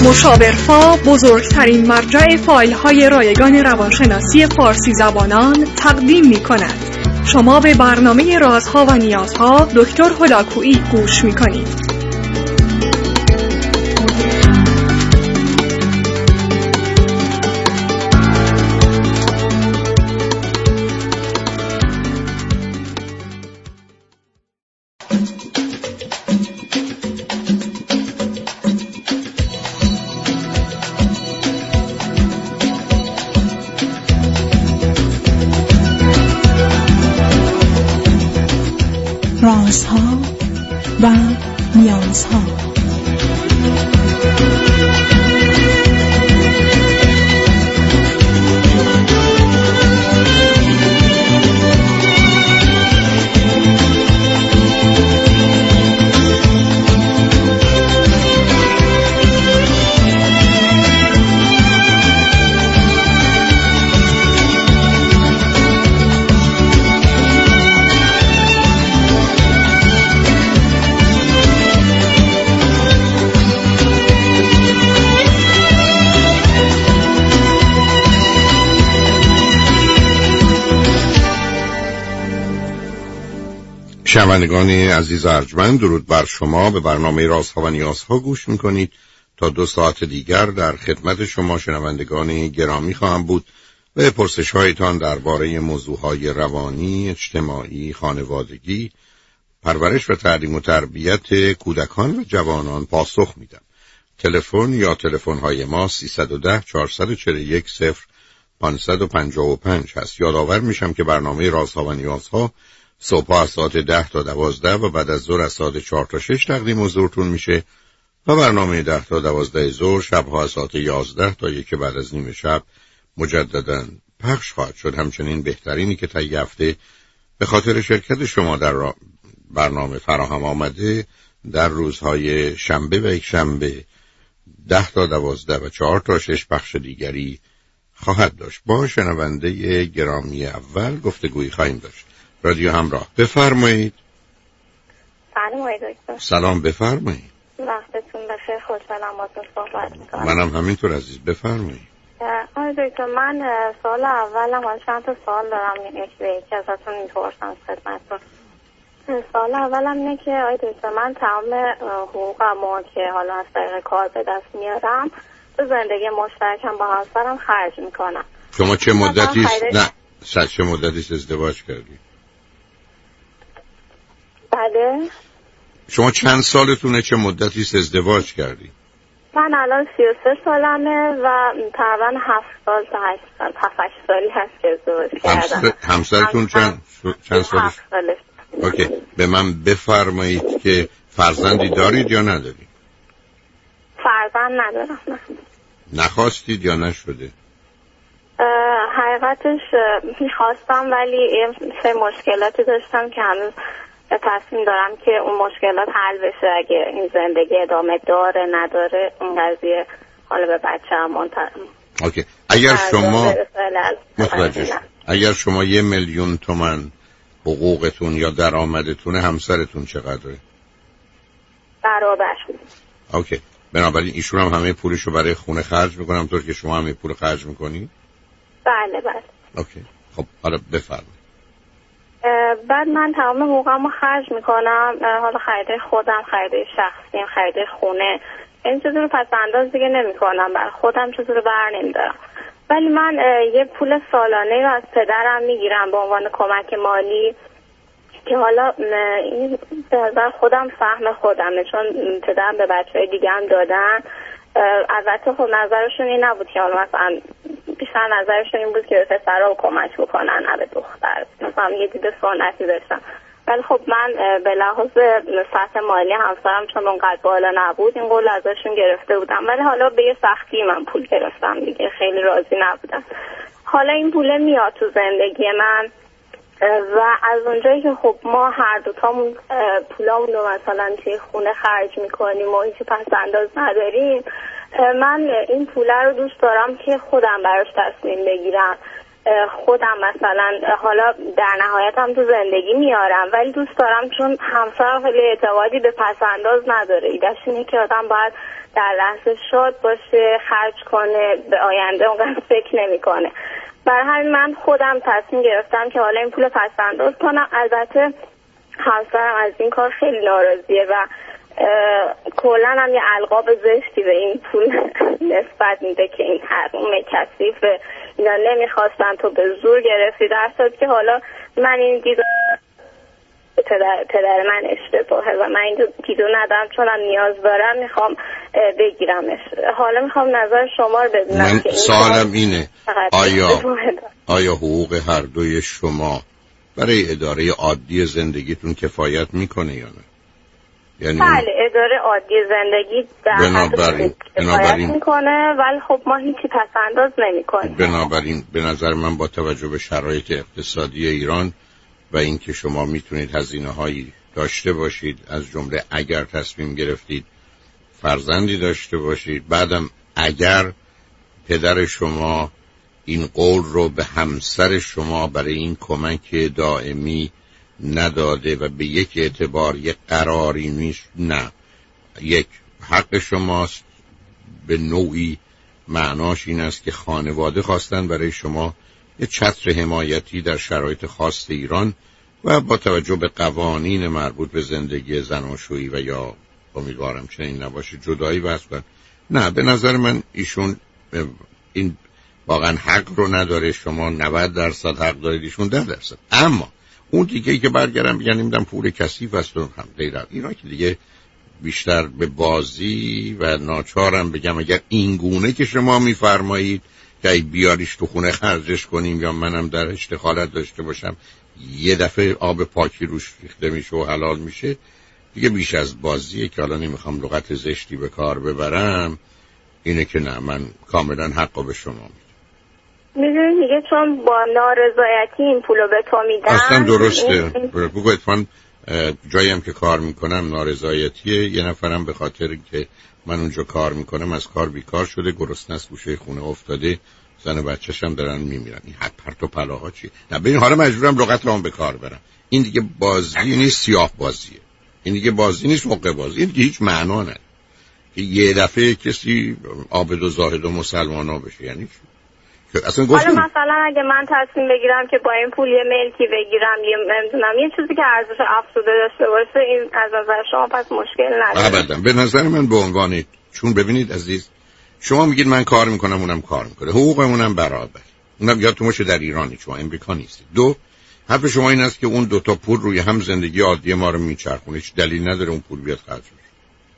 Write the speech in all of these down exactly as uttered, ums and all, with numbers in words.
مشاورفا بزرگترین مرجع فایل‌های رایگان روانشناسی فارسی زبانان تقدیم می‌کند. شما به برنامه رازها و نیازها دکتر هلاکویی گوش می‌کنید. رازها و نیازها. شنوندگان عزیز ارجمند، درود بر شما. به برنامه رازها و نیازها گوش میکنید. تا دو ساعت دیگر در خدمت شما شنوندگان گرامی خواهم بود و پرسش هایتان درباره موضوعهای روانی، اجتماعی، خانوادگی، پرورش و تعلیم و تربیت کودکان و جوانان پاسخ میدم. تلفن یا تلفن های ما سیصد و ده چهارصد و چهل و یک صفر پانصد و پنجاه و پنج هست. یادآور میشم که برنامه رازها و نیازها صبح از ساعت ده تا دوازده و بعد از ظهر از ساعت چهار تا شش تقدیم حضورتون میشه و برنامه ده تا دوازده ظهر شبها از ساعت یازده تا یک بعد از نیم شب مجددا پخش خواهد شد. همچنین بهترینی که طی هفته به خاطر شرکت شما در برنامه فراهم آمده در روزهای شنبه و یک شنبه ده تا دوازده و چهار تا شش پخش دیگری خواهد داشت. با شنونده گرامی اول گفتگویی خواهیم داشت. رادیو همراه، بفرمایید. سلام دکتر. سلام، بفرمایید. وقتتون بخیر، خوشحالم باهاتون صحبت می‌کنم. منم همینطور عزیز، بفرمایید. آقای دکتر، من سوال اولم از چند تا سوال دارم، یکی به یکی ازتون می‌پرسم خدمتتون. سوال اولم اینه که آقای دکتر، من تمام حقوقمو که حالا از طریق کار به دست میارم تو زندگی مشترکم با همسرم خرج میکنم. شما چه مدتی نه چه مدتی ازدواج کردی؟ بله. شما چند سالتونه؟ چه مدتی ازدواج کردی؟ من الان سی و سه سالمه و تقریبا هفت سال تا هشت سال هفت هشت سالی هست که ازدواج کردم. همسرتون چند چند سالش؟ هفت سالش. اوکی، به من بفرمایید که فرزندی دارید یا ندارید؟ فرزند ندارم. نه. نخواستید یا نشده؟ حقیقتش میخواستم ولی سه مشکلاتی داشتم که هنوز تصمیم دارم که اون مشکلات حل بشه. اگه این زندگی ادامه داره نداره اون قضیه حالا به بچه هم منتظر. اوکی، اگر شما متوجه شد اگر شما یه میلیون تومان حقوقتون یا درآمدتون، همسرتون چقدره؟ برابر. اوکی، بنابراین ایشون هم همه پولشو برای خونه خرج میکنم طور که شما همه پول خرج میکنی؟ بله بله. اوکی، خب حالا بفرمایید. بعد من تمام حقوقمو خرج میکنم، حالا خریده خودم، خریده شخصیم، خریده خونه، این چیزی رو پس انداز دیگه نمیکنم، برای خودم چیزی رو بر نمیدارم. ولی من یه پول سالانه رو از پدرم میگیرم به عنوان کمک مالی که حالا این به نظر خودم فهم خودمه، چون پدرم به بچهای دیگه هم دادن. البته خب نظرشون این نبود که حالا مثلا بیشتر نظرشون این بود که به پسرها کمک بکنن نه به دختر، مثلا یه دید سنتی داشتم. ولی خب من به لحاظ سطح مالی همسرم چون اونقدر بالا نبود این قول ازشون گرفته بودم، ولی حالا به یه سختی من پول گرفتم دیگه، خیلی راضی نبودم. حالا این پول میاد تو زندگی من و از اونجایی که خب ما هر دوتامون پولامون رو مثلا توی خونه خرج میکنیم و هیچ پس انداز نداریم، من این پوله رو دوست دارم که خودم براش تصمیم بگیرم. خودم مثلا حالا در نهایت هم تو زندگی میارم، ولی دوست دارم چون همسرم خیلی اعتقادی به پسنداز نداره. ایدهش اینه که آدم باید در لحظه شاد باشه، خرج کنه، به آینده اونقدر فکر نمی کنه. برای همین من خودم تصمیم گرفتم که حالا این پول پسنداز کنم. البته همسرم از این کار خیلی ناراضیه و کلا هم یه القاب زشتی به این پول نسبت میده که این حرام کثیفه، اینا نمیخواستن تو به زور گرفتی، در صورتی که حالا من این دیدو پدر, پدر من اشتباهه و من این دیدو ندارم چون هم نیاز دارم میخوام بگیرمش. حالا میخوام نظر شما رو بدونم. من که این سوالم اینه آیا آیا حقوق هر دوی شما برای اداره عادی زندگیتون کفایت میکنه یا نه؟ یعنی بله، اداره عادی زندگی در بنابراین بنابراین میکنه، ولی خب ما هیچی پسنداز نمیکنیم. بنابراین به نظر من با توجه به شرایط اقتصادی ایران و اینکه شما میتونید هزینه‌هایی داشته باشید، از جمله اگر تصمیم گرفتید فرزندی داشته باشید، بعدم اگر پدر شما این قول رو به همسر شما برای این کمک دائمی نداده و به یک اعتبار یک قراری نیست، نه، یک حق شماست، به نوعی معناش این است که خانواده خواستن برای شما یه چتر حمایتی در شرایط خاص ایران و با توجه به قوانین مربوط به زندگی زناشویی و یا امیدوارم چنین نباشه جدایی بحث کنن. نه، به نظر من ایشون این واقعا حق رو نداره، شما نود درصد حق دارید، ایشون ده درصد. اما اون دیگه که برگردم بگن نمیدونم پول کثیف است و هم غیره، اینا که دیگه بیشتر به بازی و ناچارم بگم اگر این گونه که شما میفرمایید که ای بیاریش تو خونه خرجش کنیم یا منم در اشتغالت داشته باشم یه دفعه آب پاکی روش ریخته میشه و حلال میشه، دیگه بیش از بازیه که حالا نمیخوام لغت زشتی به کار ببرم، اینه که نه، من کاملا حقو به شما میدم. میدونی دیگه چون با نارضایتی این پولو به تو میدن اصلا درسته. بگو اتفاقا جاییم که کار میکنم نارضایتیه، یه نفرم به خاطر که من اونجا کار میکنم از کار بیکار شده، گرسنه است، گوشه خونه افتاده، زن و بچه‌ش هم دارن میمیرن. این حد پرت و پلاها چیه؟ نه ببین حالا مجبورم لغت رو هم به کار برم. این دیگه بازی نیست، سیاه بازیه. این دیگه بازی نیست، حقوق بازی. این دیگه هیچ معنا نداره که یه دفعه کسی عابد و زاهد و مسلمانا بشه. یعنی چی؟ اصلا حالا مثلا اگه من تصمیم بگیرم که با این پول یه ملکی بگیرم، یه نمیدونم یه چیزی که ارزش افزوده داشته باشه، این از نظر شما پس مشکل نداره؟ ابدا. به نظر من به عنوان چون ببینید عزیز، شما میگید من کار میکنم اونم کار میکنه، حقوقمونم برابر، اونم یادتون باشه در ایرانی، شما امریکا نیستید. دو، حرف شما این است که اون دو تا پول روی هم زندگی عادی ما رو میچرخونه، هیچ دلیل نداره اون پول بیاد خرج بشه.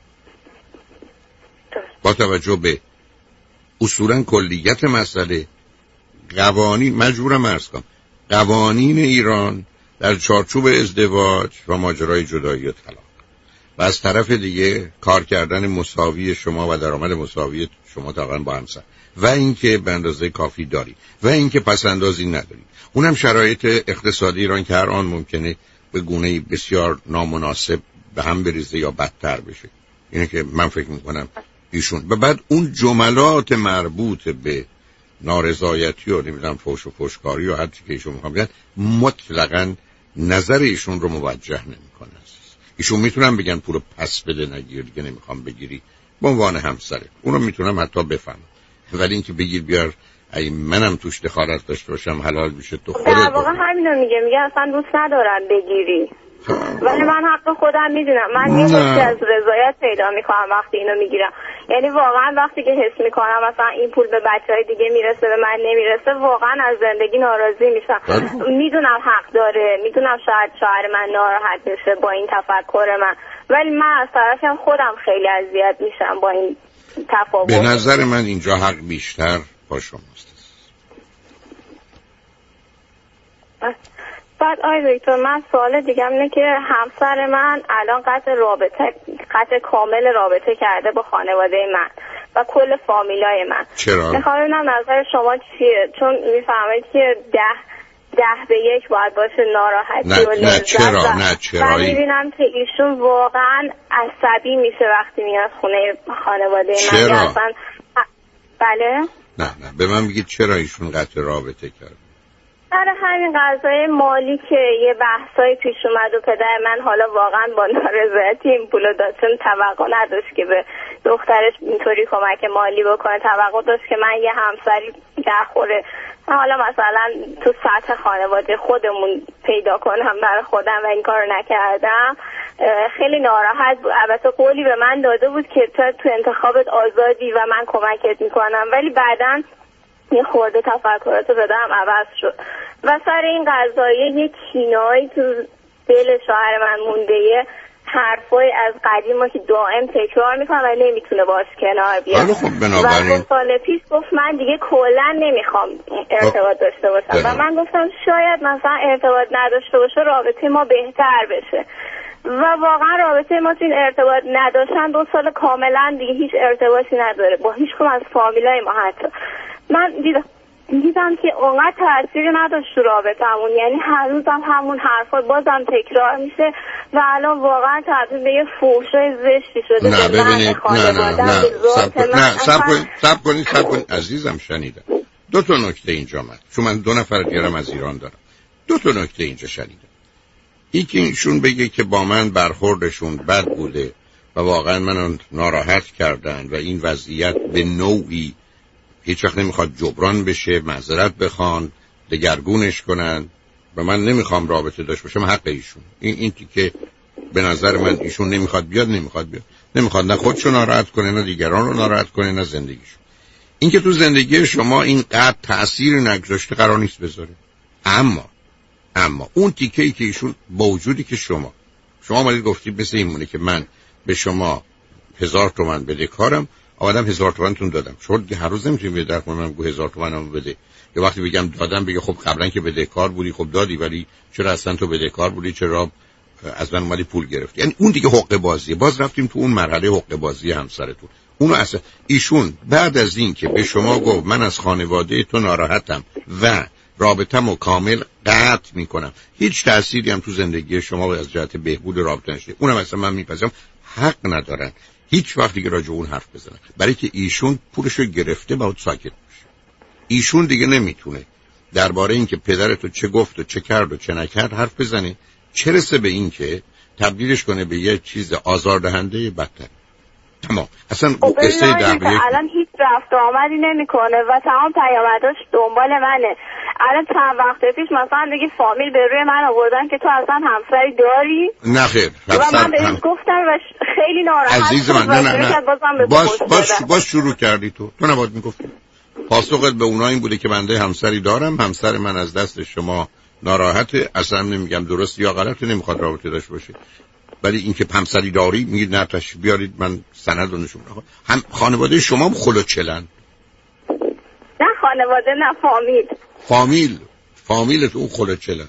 با توجه به اصولا کلیت مسئله قوانین، مجبورم عرض کنم قوانین ایران در چارچوب ازدواج و ماجرای جدایی و طلاق و از طرف دیگه کار کردن مساوی شما و درآمد مساوی شما تقریبا با همسر و اینکه به اندازه کافی داری و اینکه پس اندازی نداری، اونم شرایط اقتصادی ایران که هر آن ممکنه به گونه‌ای بسیار نامناسب به هم بریزه یا بدتر بشه. اینه که من فکر میکنم ایشون و بعد اون جملات مربوط به نارضایتی و نمیدونم فوش و فوشکاری و هر چی که ایشون میخوام بگن مطلقاً نظر ایشون رو موجه نمیکنه. ایشون میتونم بگن پولو پس بده نگیر، دیگه نمیخوام بگیری، به عنوان همسره اونو میتونم حتی بفهمم، ولی اینکه بگیر بیار ای منم توش دخالت داشته باشم حلال میشه تو خودت. در واقع همینو میگه، میگه اصلا دوست ندارم بگیری، ولی من حق خودم میدونم، من یه حسی از رضایت پیدا میکنم وقتی اینو میگیرم. یعنی واقعا وقتی که حس میکنم مثلا این پول به بچهای دیگه میرسه به من نمیرسه، واقعا از زندگی ناراضی میشم. میدونم حق داره، میدونم شاید شوهر من ناراحت بشه با این تفکر من، ولی من از طرفم خودم خیلی اذیت میشم با این تفاوت. به نظر من اینجا حق بیشتر با شماست. بعد آی دکتر من سوال دیگه اینه که همسر من الان قطع رابطه قطع کامل رابطه کرده با خانواده من و کل فامیلای من. چرا؟ میخوام ببینم نظر شما چیه، چون میفهمید که ده ده به یک باید باشه ناراحتی نه، و نه چرا نه چرا من میبینم که ایشون واقعا عصبی میشه وقتی میاد خونه خانواده من. چرا؟ اصلا بله نه نه به من بگید چرا ایشون قطع رابطه کرد؟ برای همین قضای مالی که یه بحثای پیش اومد و پدر من حالا واقعا با نارضایتی این پولو داد، چون توقع نداشت که به دخترش اینطوری کمک مالی بکنه، توقع داشت که من یه همسری در خوره حالا مثلا تو سطح خانواده خودمون پیدا کنم برای خودم و این کارو نکردم. خیلی ناراحت بود. البته قولی به من داده بود که تو انتخابت آزادی و من کمکت میکنم، ولی بعداً یه خورده تفکرات بدم عوض شد و سر این قضایه یه کینایی تو دل شوهر من مونده، یه حرفای از قدیما که دائم تکرار میکنم و نمیتونه باش کنار بیاد. خب بنابراین و سال پیش گفت من دیگه کلا نمیخوام ارتباط داشته باشم و من گفتم شاید مثلا ارتباط نداشته باشه رابطه ما بهتر بشه و واقعا رابطه ما تو این ارتباط نداشتن دو سال کاملا دیگه هیچ ارتباطی نداره با هیچ کدوم از فامیلای ما. حتی من دیدم دیدم که اونقدر تأثیری نداشت تو رابطمون، یعنی هر روزم همون حرفا بازم تکرار میشه و الان واقعا تبدیل به یه فحشای زشتی شده. نه ببینید نه نه نه نه صبر کنید صبر کنید صبر کنید عزیزم، شنیدم دو تا نکته اینجا من، چون من دو نفر دیگرم از ایران دارم، دو تا نکته اینجا شنیدم. این که ایشون بگه که با من برخوردشون بد بوده و واقعا منو ناراحت کردن و این وضعیت به نوعی هیچ وقت نمیخواد جبران بشه، معذرت بخوان، دگرگونش کنن و من نمیخوام رابطه داشته باشم، حق ایشون. این این که به نظر من ایشون نمیخواد بیاد نمیخواد بیاد، نمیخواد نه خودشو ناراحت کنه نه دیگران رو ناراحت کنه نه زندگیشو. این که تو زندگی شما این قد تأثیر نگذاشته قرار نیست بذاره. اما اما اون تیکه‌ای که ایشون با وجودی که شما شما اومدید گفتید مثل این مونه که من به شما هزار تومن بدهکارم، آدم هزار تومنتون دادم، شما دیگه هر روز نمیتونی به در کنم گو هزار تومنمو بده. یه وقتی بگم دادم بگه خب قبلا که بدهکار بودی خب دادی، ولی چرا اصلا تو بدهکار بودی، چرا از من اومدی پول گرفتی؟ یعنی اون دیگه حقوق بازیه. باز رفتیم تو اون مرحله حقوق بازی همسرتون. اونو اصلا ایشون بعد از این که به شما گفت من از خانواده تو ناراحتم و رابطه‌مو کامل قطع میکنم، هیچ تأثیری هم تو زندگی شما از جهت بهبود رابطه نشده، اونم اصلا من میپذیرم، حق ندارن هیچ وقت دیگه راجع اون حرف بزنن، برای که ایشون پولشو گرفته باید ساکت بشه. ایشون دیگه نمیتونه درباره این که پدرتو چه گفت و چه کرد و چه نکرد حرف بزنه، چه رسه به این که تبدیلش کنه به یه چیز آزاردهنده بدتر. تمام. اصلا قصه درباره الان هیچ رفت و آمدی نمیکنه و تمام پیامداش دنبال منه. الان چند وقت پیش مثلا دیگه فامیل به روی من آوردن که تو اصلا همسری داری؟ نه خیر. و من بهش گفتم و خیلی ناراحت عزیز من نه نه نه باش باش باش شروع کردی تو تو نباید میگفتی. پاسخت به اونها این بوده که بنده همسری دارم، همسر من از دست شما ناراحته، اصلا نمیگم درست یا غلط، نمیخواد رابطه داشته باشه، ولی اینکه همسری داری میگید نه تاش بیارید من سند رو نشون بدم. هم خانواده شما هم خلوچلن؟ نه خانواده نه فامیل. فامیل فامیل تو خلوچلن.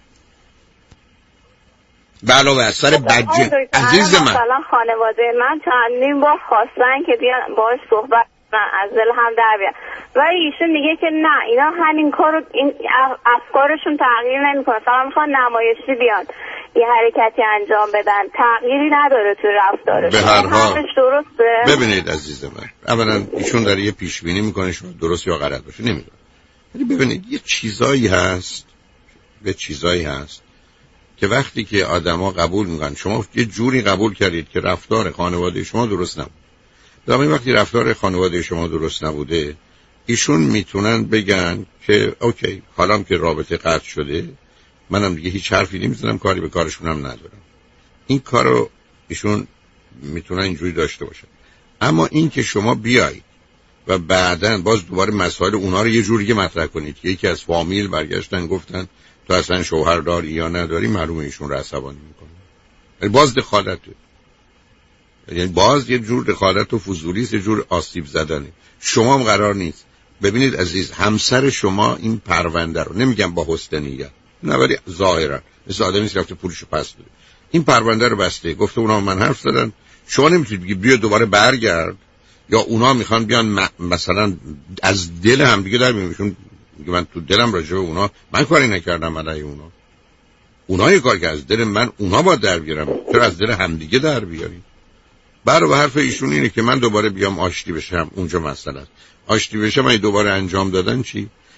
به علاوه از سر بدجن عزیز من مثلا خانواده من چندین بار خواستن که بیان باهاش صحبت من از دل هم در بیان، ولی ایشون میگه که نه اینا همین کارو این افکارشون تغییر نمیکنه، فقط میخوان نمایشی بیان یه حرکتی انجام بدن، تغییری نداره تو رفتارش. به هر حال درسته. ببینید عزیز من، اولا ایشون داره یه پیش بینی میکنه شما درست یا غلط باشه نمیدونم، ولی ببینید یه چیزایی هست یه چیزایی هست که وقتی که آدما قبول میکنن، شما یه جوری قبول کردید که رفتار خانواده شما درست نبود، در وقتی رفتار خانواده شما درست نبوده ایشون میتونن بگن که اوکی حالا که رابطه قطع شده منم دیگه هیچ حرفی نمیزنم، کاری به کارشون هم ندارم. این کارو ایشون میتونن اینجوری داشته باشن. اما این که شما بیایید و بعداً باز دوباره مسائل اونا رو یه جوری مطرح کنید که یکی از فامیل برگشتن گفتن تو اصلا شوهر داری یا نداری، معلومه ایشون رو عصبانی میکنه. یعنی باز دخالته، یعنی باز یه جور دخالت و فضولیست، یه جور آسیب زدنه. شما هم قرار نیست. ببینید عزیز، همسر شما این پرونده رو، نمیگم با حسن نیت نه، ولی ظاهرا مثل آدمی که رفته پولشو پس بده، این پرونده رو بسته، گفته اونا من حرف زدن، شما نمیتونید بگی بیا دوباره برگرد، یا اونا میخوان بیان م... مثلا از دل هم دیگه در میگن من تو دلم راجع به اونا من کاری نکردم علیه اونا، اونا یه کار که از دل من اونا باید در بیارم، چرا از دل همدیگه در بیاریم؟ برای حرف ایشون اینه که من دوباره بیام آشتی بشم، اونجا مسئله است. آشتی بشم من دوباره انجام دادن چی؟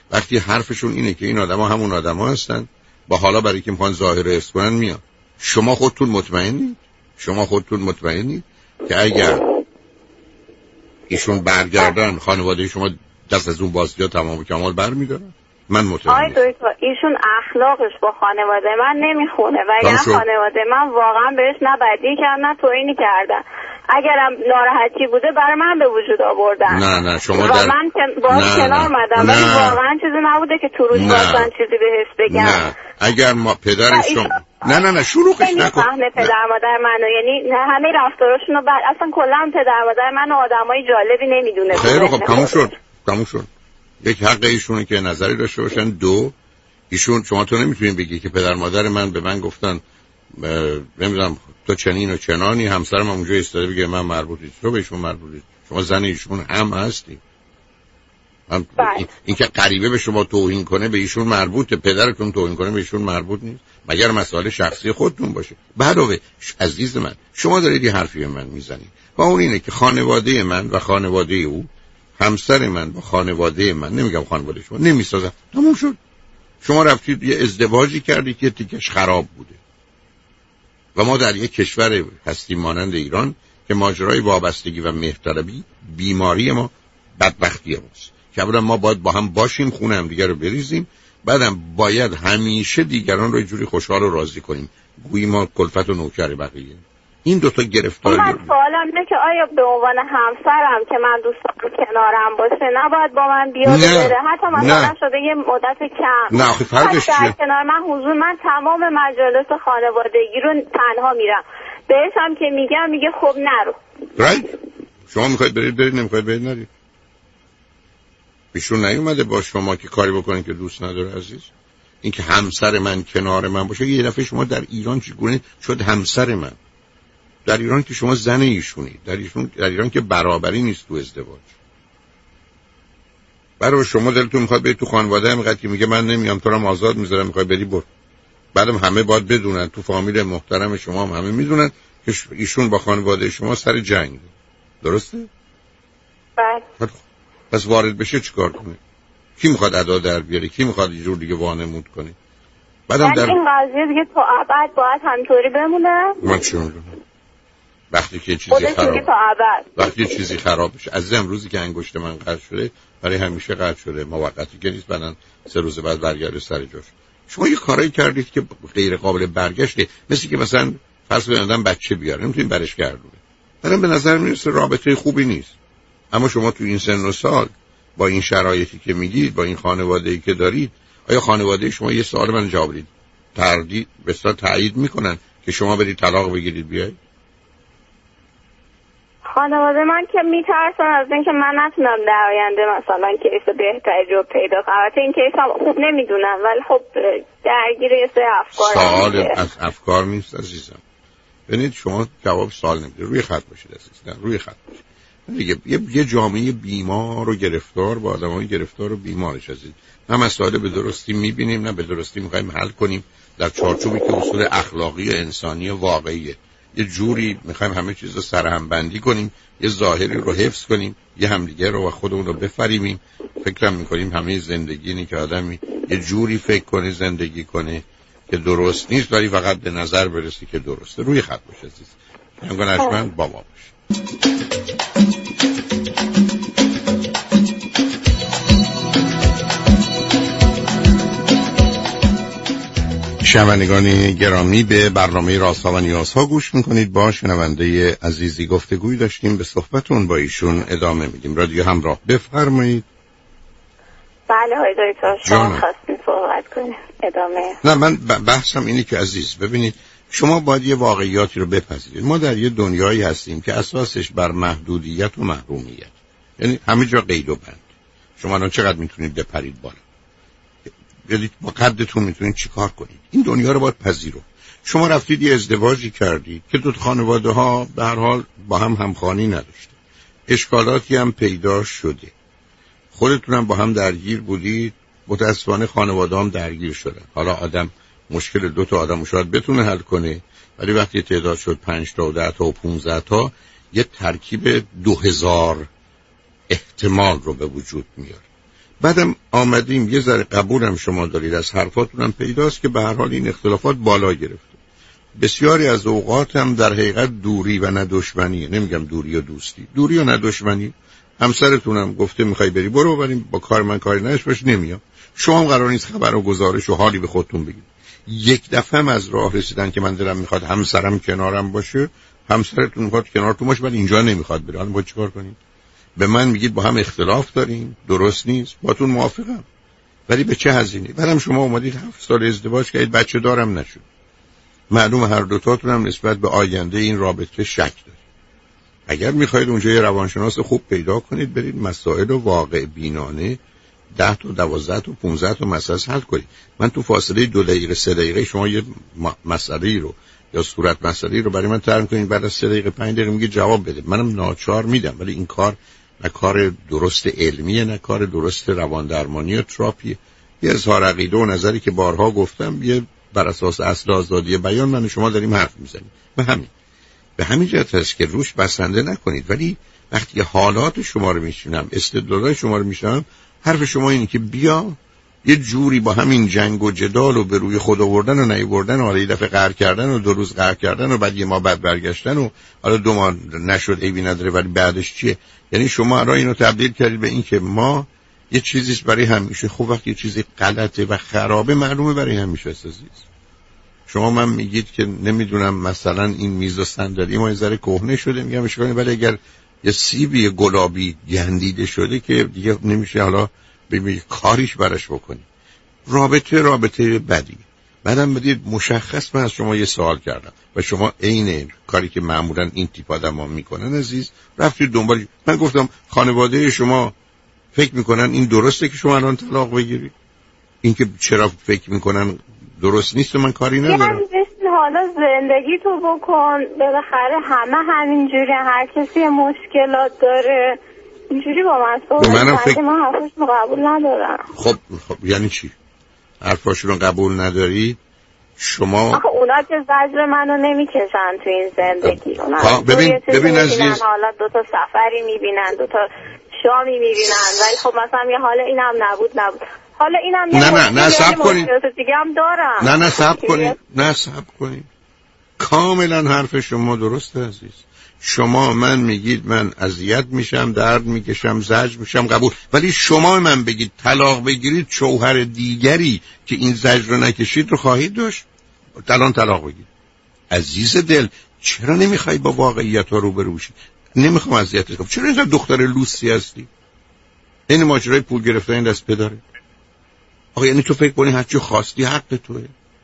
وقتی حرفشون اینه که این آدما همون آدما هستن، با حالا برای که میخوان ظاهر حفظ کنن میان. شما خودتون مطمئنید؟ شما خودتون مطمئنید که اگر ایشون برگردن خانواده شما دست از اون بازی‌ها تمام و کمال برمی‌دارن؟ من مطمئنم. آی دکتر ایشون اخلاقش با خانواده من نمیخونه و اگر خانواده من واقعا بهش نه بدی کردن نه توهینی کردن. اگرم ناراحتی بوده برای من به وجود آوردن. نه نه شما در من با کنار اومدم ولی واقعا چیزی نبوده که تو روز واسن چیزی بهش بگم. نه اگر ما پدر شما نه نه نه شروعش نکن. نه پدر مادر منو یعنی همه رفتاراشونو بعد اصلا کلا پدر مادر منو آدمای جالبی نمیدونه. خیلی خب تموم شد. تموم شد. یک حق ایشونه که نظری داشته باشن. دو ایشون شما تو نمیتونین بگی که پدر مادر من به من گفتن نمیدونم تو چنین و چنانی، همسرم اونجا ایستاده بگه من مربوط نیست. تو بهشون مربوط نیست. شما زن ایشون هم هستی. هم این, این که غریبه به شما توهین کنه به ایشون مربوطه، پدرتون توهین کنه به ایشون مربوط نیست، مگر مسائل شخصی خودتون باشه. بعدوه عزیز من شما دارید یه حرفی به من میزنید و اون اینه که خانواده من و خانواده او، همسر من با خانواده من، نمیگم خانواده شما، نمیسازن. تموم شد. شما رفتید یه ازدواجی کردید که تیکش خراب بوده و ما در یک کشور هستیم مانند ایران که ماجرای وابستگی و مهرطلبی بیماری ما، بدبختی ماست که اولا ما باید با هم باشیم، خونه هم دیگر رو بریزیم، بعدم باید همیشه دیگران رو جوری خوشحال و راضی کنیم گویی ما کلفت و نوکر بقیه. این دوتا گرفتاری. من سوالم اینه که آیا به عنوان همسرم که من دوست دارم کنارم باشه نباید با من بیاد بره؟ حتی مثلا شده یه مدت کم. نه آخه فرقش چیه؟ کنار من حضور، من تمام مجالس خانوادگی رو تنها میرم. بهش هم که میگم میگه خب نرو. رایت. شما میخواید برید برید، نمیخواید برید نرید. ایشون نیومده با شما که کاری بکنین که دوست نداره عزیز. این که همسر من کنار من باشه، یه دفعه شما در ایران چگونه شد همسر من؟ در ایران که شما زن ایشونی، در ایشون در ایران که برابری نیست تو ازدواج. برای شما دلتون میخواد برید تو خانواده همینقدر که میگه من نمیام تو رو آزاد میذارم میخوای بری برو. بعدم همه باید بدونن، تو فامیل محترم شما هم همه میدونن که ایشون با خانواده شما سر جنگ. درسته؟ بله. پس وارد بشه چیکار کنه؟ کی میخواد ادا در بیاره؟ کی میخواد یه جور دیگه وانمود کنه؟ بعدم در این قضیه دیگه تا ابد باید همینطوری بمونه. من چه میدونم. وقتی که چیزی خراب وقتی چیزی خراب بشه، از امروزی که انگشت من قطع شده برای همیشه قطع شده، موقتی که نیست، بعدن سه روز بعد برگرده سر جاش. شما یه کارایی کردید که غیر قابل برگشته، مثل که مثلا فرض کنید بچه بیاره نمیتونید برش گردونه. برام به نظر میرسه رابطه خوبی نیست. اما شما تو این سن و سال با این شرایطی که میگید، با این خانواده‌ای که دارید، آیا خانواده شما یه سوال من جواب بدید تردید بسیار تایید میکنن که شما برید طلاق بگیرید بیاید؟ خانواده من که میترسن از اینکه من نتونم در آینده مثلا کیس بهتری رو پیدا کنم. البته این کیس هم خوب نمیدونم ولی خب درگیر یه سری افکار سوال از افکار نیست عزیزم. ببینید شما جواب سوال نمیدید، روی خط باشید عزیزم، روی خط باشید. دیگه یه, یه جامعه بیمار و گرفتار با آدمای گرفتار و بیمارش عزیز. نه مسائل به درستی میبینیم نه به درستی میخوایم حل کنیم در چارچوبی که اصول اخلاقی و انسانی واقعیه. یه جوری میخوایم همه چیز رو سرهم بندی کنیم، یه ظاهری رو حفظ کنیم، یه همدیگه رو و خودمون رو بفریبیم. فکرم میکنیم همه زندگی اینه که آدمی یه جوری فکر کنه زندگی کنه که درست نیست ولی فقط به نظر برسه که درسته. روی خط باشه عزیز. میگم حتما با ما باشه. شنوندگان گرامی به برنامه رازها و نیازها گوش میکنید. با شنونده عزیزی گفتگوی داشتیم، به صحبتون با ایشون ادامه میدیم. رادیو همراه، بفرمایید. بله های دکتر شما خواستین صحبت کنید ادامه. نه من بحثم اینه که عزیز ببینید شما باید یه واقعیاتی رو بپذیرید. ما در یه دنیایی هستیم که اساسش بر محدودیت و محرومیت، یعنی همه جا قید و بند. شما الان چقدر میتونید بپرید بالا، یعنی با قدتون میتونید چیکار کنید. این دنیا رو باید پذیرو. شما رفتید یه ازدواجی کردید که دو خانواده ها به هر حال با هم همخوانی نداشته، اشکالاتی هم پیدا شده، خودتون هم با هم درگیر بودید، متاسفانه خانواده هم درگیر شدن. حالا آدم مشکل دو تا آدم شاید بتونه حل کنه، ولی وقتی تعداد شد پنج تا و ده تا و پونزده تا، یه ترکیب دو هزار احتمال رو به وجود میاره. بعدم آمدیم یه ذره قبولم شما دارید، از حرفاتونم پیداست که به هر حال این اختلافات بالا گرفته. بسیاری از اوقات هم در حقیقت دوری و نه دشمنیه. نمیگم دوری و دوستی، دوری و نه دشمنی. همسرتونم گفته میخوای بری برو، ولی با کار من کاری نش باش نمیام. شما هم قرار نیست خبر و گزارش و حالی به خودتون بگید. یک دفعه هم از راه رسیدن که من دلم میخواد همسرم کنارم باشه، همسرتون میخواد کنارتون باشه ولی اینجا نمیخواد بره. حالا باید چیکار کنیم؟ به من میگید با هم اختلاف داریم، درست نیست، باتون موافقم، ولی به چه هزینه؟ بعدم شما اومدید هفت سال ازدواج کردید، بچه دارم نشد. معلوم هر دو تاتون هم نسبت به آینده این رابطه شک دارید. اگر میخواید اونجا یه روانشناس خوب پیدا کنید، برید مسائل و واقع بینانه ده تا دوازده تا پونزده تا مسئله حل کنید. من تو فاصله دو دقیقه سه دقیقه شما یه مسئله رو یا صورت مسئله رو برای من طرح کنید، بعد از سه دقیقه پنج دقیقه میگه جواب بده. منم ناچار میدم، ولی این کار نه کار درست علمیه نه کار درست روان درمانی و تراپیه. یه اظهار عقیده و نظری که بارها گفتم، یه بر اساس اصل آزادی بیان من و شما داریم حرف میزنیم. به همین به همین جهت هست که روش بسنده نکنید. ولی وقتی حالات شما رو میشنم، استدلالات شما رو میشنم، حرف شما اینه که بیا یه جوری با همین جنگ و جدال و به روی خود آوردن و نیاوردن و حالا یه دفعه قهر کردن و دو روز قهر کردن و بعد یه ما بعد برگشتن و حالا دو ماه نشد عیبی نداره ولی بعدش چیه؟ یعنی شما الان اینو تبدیل کردید به این که ما یه چیزیش برای همیشه. خب وقتی یه چیزی غلطه و خرابه معلومه برای همیشه است عزیز. شما من میگید که نمیدونم مثلا این میز و صندلی ما یه ذره کهنه شده، میگم اشکالی، ولی اگر یه سیبی گلابی گندیده شده که دیگه نمیشه حالا ببینید کاریش براش بکنی. رابطه رابطه بدی. بعدم بدید مشخص من از شما یه سوال کردم و شما عین کاری که معمولا این تیپ آدما میکنن عزیز رفتید دنبال. من گفتم خانواده شما فکر میکنن این درسته که شما الان طلاق بگیرید؟ این که چرا فکر میکنن درست نیست من کاری ندارم. حالا زندگی تو بکن، بالاخره همه همینجوری، هر کسی مشکلات داره، اینجوری با من صحبت فکر... من حرفاشون قبول ندارم. خب خب یعنی چی؟ حرفاشون قبول نداری؟ شما آخه اونا که زجر منو نمیکشن تو این زندگی. اونا ببین ببین عزیز، حالا دو تا سفری میبینن، دو تا شامی میبینن، ولی خب مثلا یه حالا اینم نبود نبود حالا اینم نه نه نه صبر کنید دیگه هم دارم. نه نه صبر کنید نه صبر کنید کاملا حرف شما درسته عزیز. شما من میگید من اذیت میشم، درد میکشم، زجر میشم، قبول. ولی شما من بگید طلاق بگیرید، شوهر دیگری که این زجر رو نکشید رو خواهید داشت. الان طلاق بگید. عزیز دل چرا نمیخوای با واقعیت ها روبرو بشی؟ نمیخوام اذیتت کنم. چرا اینقدر دختر لوسی هستی؟ این ماجرای پول گرفتن دست پدره. آقا یعنی تو فکر کنی هر چی خواستی حق توئه؟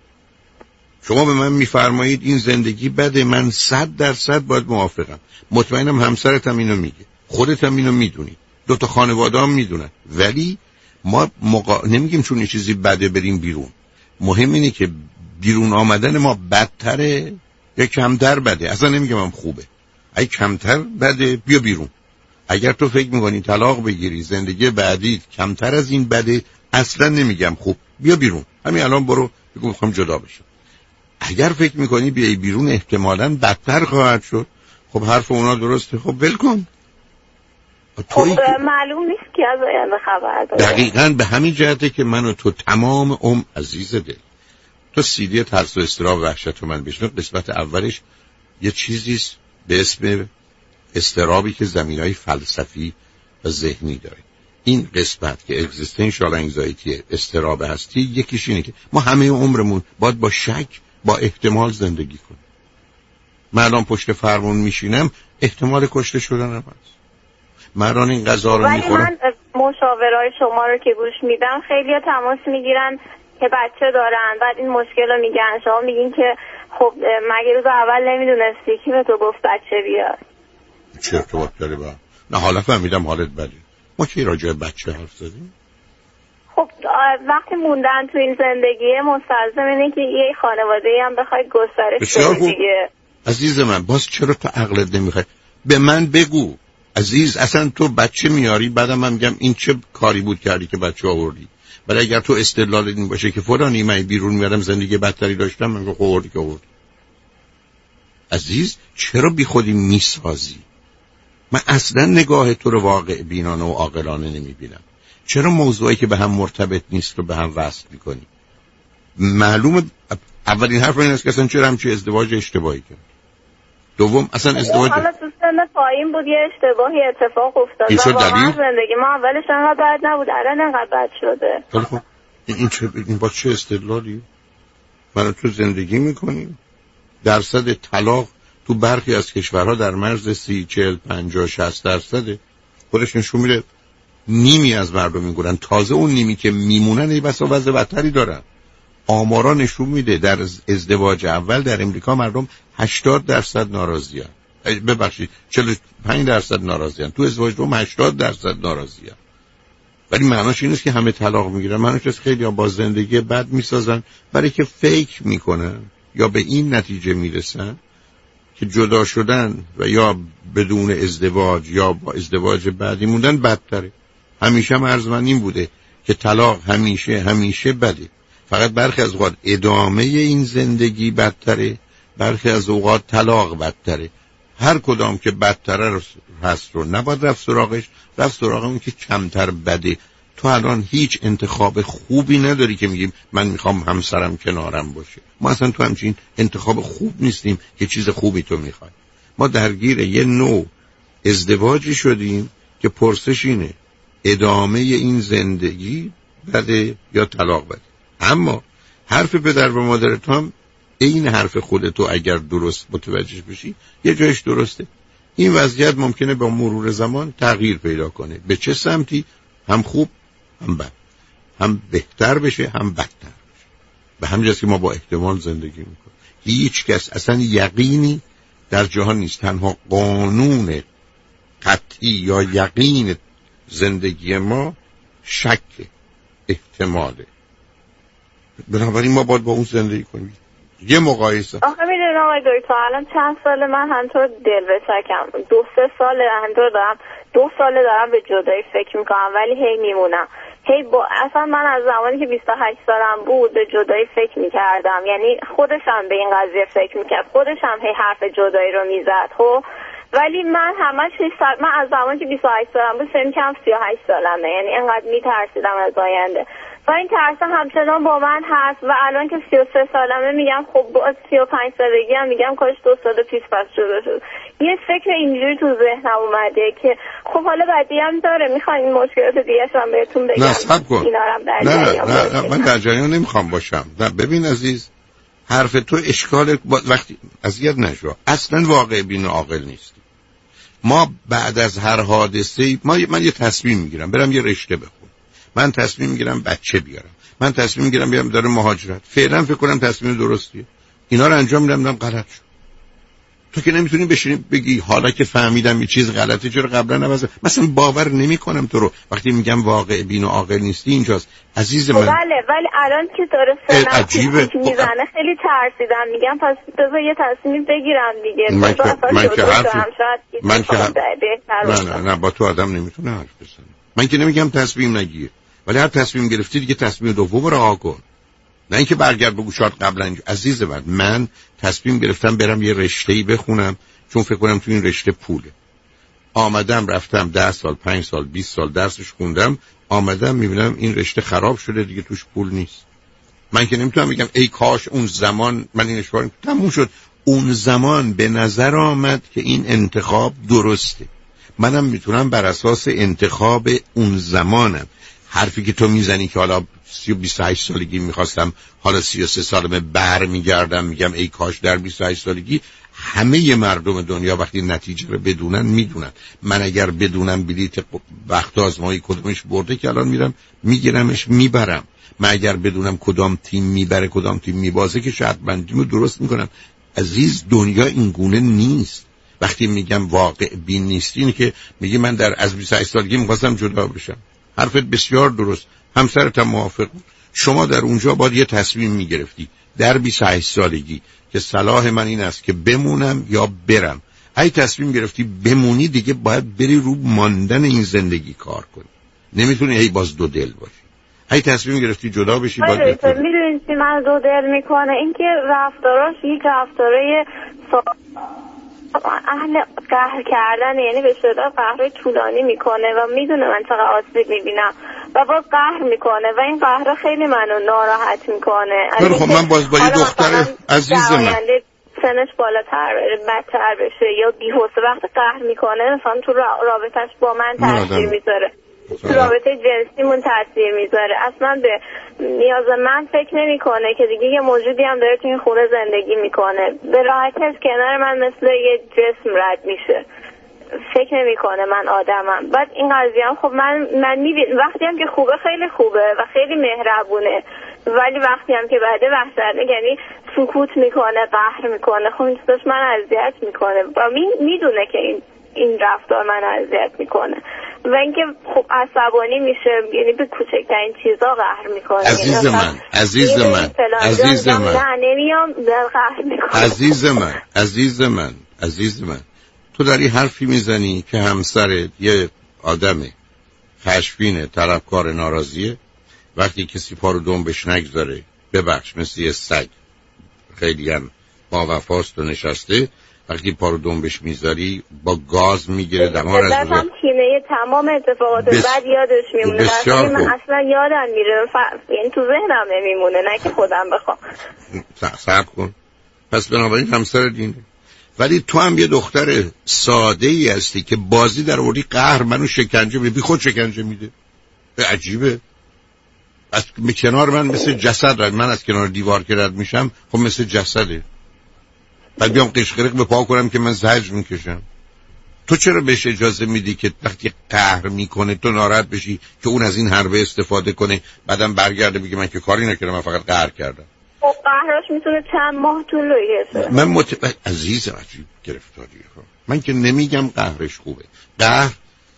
شما به من میفرمایید این زندگی بده، من صد درصد باید موافقم. مطمئنم همسرت هم اینو میگه، خودت هم اینو میدونی، دو تا خانواده هم میدونن. ولی ما مقا... نمیگیم چون یه چیزی بده بریم بیرون. مهم اینه که بیرون آمدن ما بدتره یا کمتر بده. اصلا نمیگم هم خوبه. اگه کمتر بده بیا بیرون. اگر تو فکر میکنی طلاق بگیری زندگی بعدی کمتر از این بده، اصلا نمیگم خوب، بیا بیرون. همین الان برو بگو میخوام جدا بشم. اگر فکر میکنی بیای بیرون احتمالاً بدتر خواهد شد، خب حرف اونا درسته، خب ول کن. خب معلوم نیست که از آینده خبر داره. دقیقاً به همین جهته که من و تو تمام عمر عزیز دل، تو سیدی ترس و اضطراب و وحشت رو من بشنو، قسمت اولش یه چیزیست به اسم اضطرابی که زمینهای فلسفی و ذهنی داره. این قسمت که اگزیستانشال انگزایتی اضطراب هستی، یکیش اینه که ما همه عمرمون باید با شک با احتمال زندگی کنیم. من الان پشت فرمون میشینم، احتمال کشته شدن هم هست. من الان این غذا رو میخورم. ولی من مشاورای شما رو که گوش میدم خیلی تماس میگیرن که بچه دارن، بعد این مشکل رو میگن، شما میگین که خب مگه روز اول نمیدونستی کی به تو گفت بچه بیار؟ چه ارتباط داره با؟ نه حالا فهمیدم حالت بده. ما کی راجع بچه حرف زدیم؟ خب وقتی موندن تو این زندگی مستلزم اینه که یه خانواده هم بخوای گسترش بدی دیگه. عزیز من باز چرا تو عقلت نمیخواد؟ به من بگو عزیز، اصلا تو بچه میاری بعدم من میگم این چه کاری بود کردی که بچه آوردی؟ ولی اگر تو استدلال این باشه که فلانی من بیرون میارم زندگی بدتری داشتم، من میگم آوردی که آوردی. عزیز چرا بی خودی میسازی؟ من اصلا نگاه تو رو واقع بینانه و عاقلانه نمیبینم. چرا موضوعی که به هم مرتبط نیست رو به هم وصل میکنی؟ معلومه اولین حرف این است که اصلا چرا همچی ازدواج اشتباهی کرد. دوم اصلا ازدواج حالا تو سن پایین بود، یه اشتباهی اتفاق افتاد و واقعا زندگی ما اولش انقدر بد نبود، الان انقدر بد شده. خب این چه این با چه استدلالی؟ من تو زندگی میکنیم، درصد طلاق تو برخی از کشورها در مرز سی، چهل، پنجاه، شصت درصده. خودش نشون میده نیمی از مردم میگورن، تازه اون نیمی که میمونن ای بسا وضع بدتری دارن. آمارا نشون میده در ازدواج اول در امریکا مردم هشتاد درصد ناراضی هستن، ببخشید چهل و پنج درصد ناراضی هستن، تو ازدواج دوم هشتاد درصد ناراضی هستن. ولی معناش این نیست که همه طلاق میگیرن، معناش است خیلی ها با زندگی بد میسازن برای که فیک میکنن یا به این نتیجه میرسن که جدا شدن و یا بدون ازدواج یا با ازدواج بعدی موندن بدتره. همیشه هم عرض من این بوده که طلاق همیشه همیشه بده، فقط برخی از اوقات ادامه این زندگی بدتره، برخی از اوقات طلاق بدتره. هر کدام که بدتره هست رو نباید رفت سراغش، رفت سراغ اون که کمتر بده. تو الان هیچ انتخاب خوبی نداری که میگیم من میخوام همسرم کنارم باشه. ما اصلا تو همچین انتخاب خوب نیستیم که چیز خوبی تو میخوای. ما درگیر یه نوع ازدواجی شدیم که پرسش اینه ادامه این زندگی بده یا طلاق بده. اما حرف پدر و مادر تو هم این حرف خودتو اگر درست متوجه بشی یه جایش درسته. این وضعیت ممکنه با مرور زمان تغییر پیدا کنه، به چه سمتی؟ هم خوب هم بد، هم بهتر بشه هم بدتر بشه. به همین جاست که ما با احتمال زندگی میکنیم. هیچ کس اصلا یقینی در جهان نیست، تنها قانون قطعی یا یقین زندگی ما شک، احتماله. بنابراین ما باید با اون زندگی کنیم. یه مقایسه آخه میدونی آقای دکتر الان چند ساله من همطور دل به سکم دو سه ساله همطور دارم دو ساله دارم به جدایی فکر میکنم ولی هی میمونم هی با اصلا من از زمانی که بیست و هشت سالم بود به جدایی فکر میکردم، یعنی خودش هم به این قضیه فکر میکرد، خودش هم هی حرف جدایی رو میزد. خب ولی من همش سال من از زمانی که بیست و هشت سالم بود فکر میکردم سی و هشت سالمه، یعنی اینقدر میترسیدم از آینده و این ترس همچنان با من هست و الان که سی و سه سالمه میگم خب با سی و پنج سالگی هم میگم کاش دو سال پیش پس شده شد. یه فکر اینجوری تو ذهنم اومده که خب حالا بعدی هم داره، میخواین این مشکلات دیگه هم بهتون بگم. نه صبر کن. در نه نه, نه, نه من در جریان نمیخوام باشم. نه ببین عزیز، حرف تو اشکال وقتی اذیت نشو، اصلا واقع بین عاقل نیست. ما بعد از هر حادثه ما من یه تصمیم میگیرم برم یه رشته بخونم، من تصمیم میگیرم بچه بیارم، من تصمیم میگیرم بیام داره مهاجرت، فعلا فکر کنم تصمیم درستیه، اینا رو انجام میدم دیدم غلط شد. تو که نمیتونی بشینی بگی حالا که فهمیدم یه چیز غلطه چرا قبلا نباشه. مثلا باور نمیکنم تو رو وقتی میگم واقع بین و عاقل نیستی اینجاست عزیز من. بله ولی الان که داره سنم پیش میزنه خیلی ترسیدم، میگم پس بذار یه تصمیم بگیرم دیگه. من که من که حرف من که نه نه نه با تو آدم نمیتونه حرف بزنه. من که نمیگم تصمیم نگیر، ولی هر تصمیم گرفتی دیگه تصمیم دوم رو رها کن، نه اینکه برگرد بگو شاید قبلا انج... عزیز من من تصمیم گرفتم برم یه رشته‌ای بخونم چون فکر کنم تو این رشته پوله. آمدم رفتم ده سال پنج سال بیست سال درسش خوندم، آمدم میبینم این رشته خراب شده دیگه توش پول نیست. من که نمیتونم بگم ای کاش اون زمان من این اشوار تموم شد. اون زمان به نظر آمد که این انتخاب درسته، منم میتونم بر اساس انتخاب اون زمانم. حرفی که تو میزنی که حالا سی و بیست و هشت سالگی میخواستم حالا سی و سه سالمه بر میگردم میگم ای کاش در بیست و هشت سالگی. همه مردم دنیا وقتی نتیجه رو بدونن میدونن. من اگر بدونم بلیت وقت آزمایی کدومش برده که الان میرم میگیرمش میبرم. من اگر بدونم کدام تیم میبره کدام تیم میبازه که شرط بندیمو درست میکنم. عزیز دنیا این گونه نیست. وقتی میگم واقع بین نیستی اینه که میگی من در از بیست و هشت سالگی میخواستم جدا بشم. حرفت بسیار درست، همسرت هم موافق بود. شما در اونجا باید یه تصمیم میگرفتی در بیست و هشت سالگی که صلاح من این است که بمونم یا برم. ای تصمیم گرفتی بمونی دیگه باید بری رو ماندن این زندگی کار کنی، نمیتونی هی باز دو دل باشی. ای تصمیم گرفتی جدا بشی باید میدونی چی من دو دل میکنه اینکه رفتاراش یک رفتارای میکنه، اهل قهر کردن، یعنی به شدت قهر طولانی میکنه و میدونه من چقدر آسیب میبینم و باز قهر میکنه و این قهر خیلی منو ناراحت میکنه. خب من باز با یه دختر عزیز من سنش بالاتر بره، بدتر بشه یا بی‌حوصله وقت قهر میکنه، مثلا تو رابطه‌اش با من تاثیر میذاره، تو رابطه جنسیمون تاثیر میذاره، اصلا به نیاز من فکر نمیکنه که دیگه یه موجودی هم داره تو این خونه زندگی میکنه، به راحتی از کنار من مثل یه جسم رد میشه، فکر نمیکنه من آدمم. بعد این قضیه هم خب من من میبینم وقتی هم که خوبه خیلی خوبه و خیلی مهربونه، ولی وقتی هم که بعده وحشتناک، یعنی سکوت میکنه، قهر میکنه، خب این چیزاش من اذیت میکنه و میدونه که این این رفتار من اذیت میکنه و اینکه خب عصبانی میشه، یعنی به کوچکترین چیزا قهر میکنه. عزیز من عزیز من عزیز من نه نمیام در قهر میکنه. عزیز من عزیز من عزیز من تو داری حرفی میزنی که همسرت یه آدم خشمگین، طلبکار، ناراضیه، وقتی کسی پا رو دنبش نگذاره ببخش مثل یه سگ خیلی هم با وفاست و نشسته، وقتی پا رو دنبش میذاری با گاز میگیره دمار از روزه کینه تمام اتفاقات بس... بعد یادش میمونه، وقتی من اصلا یادم میره ف... یعنی تو ذهنم نمیمونه، نه که خودم بخوام. صبر کن، پس بنابراین همسر دینه، ولی تو هم یه دختر ساده ای هستی که بازی در آوردی قهر منو شکنجه میده، بی خود شکنجه میده. عجیبه، از کنار من مثل جسد رد، من از کنار دیوار که رد میشم خب مثل جسده، بعد بیام قشقرق به پا کنم که من زجر میکشم. تو چرا بهش اجازه میدی که وقتی قهر میکنه تو ناراحت بشی که اون از این حربه استفاده کنه، بعدم برگرده بگه من که کاری نکردم، من فقط قهر کردم؟ خب قهرش میتونه چند ماه طول بکشه. من مت... عزیزم عجیب گرفتاریه. من که نمیگم قهرش خوبه، قهر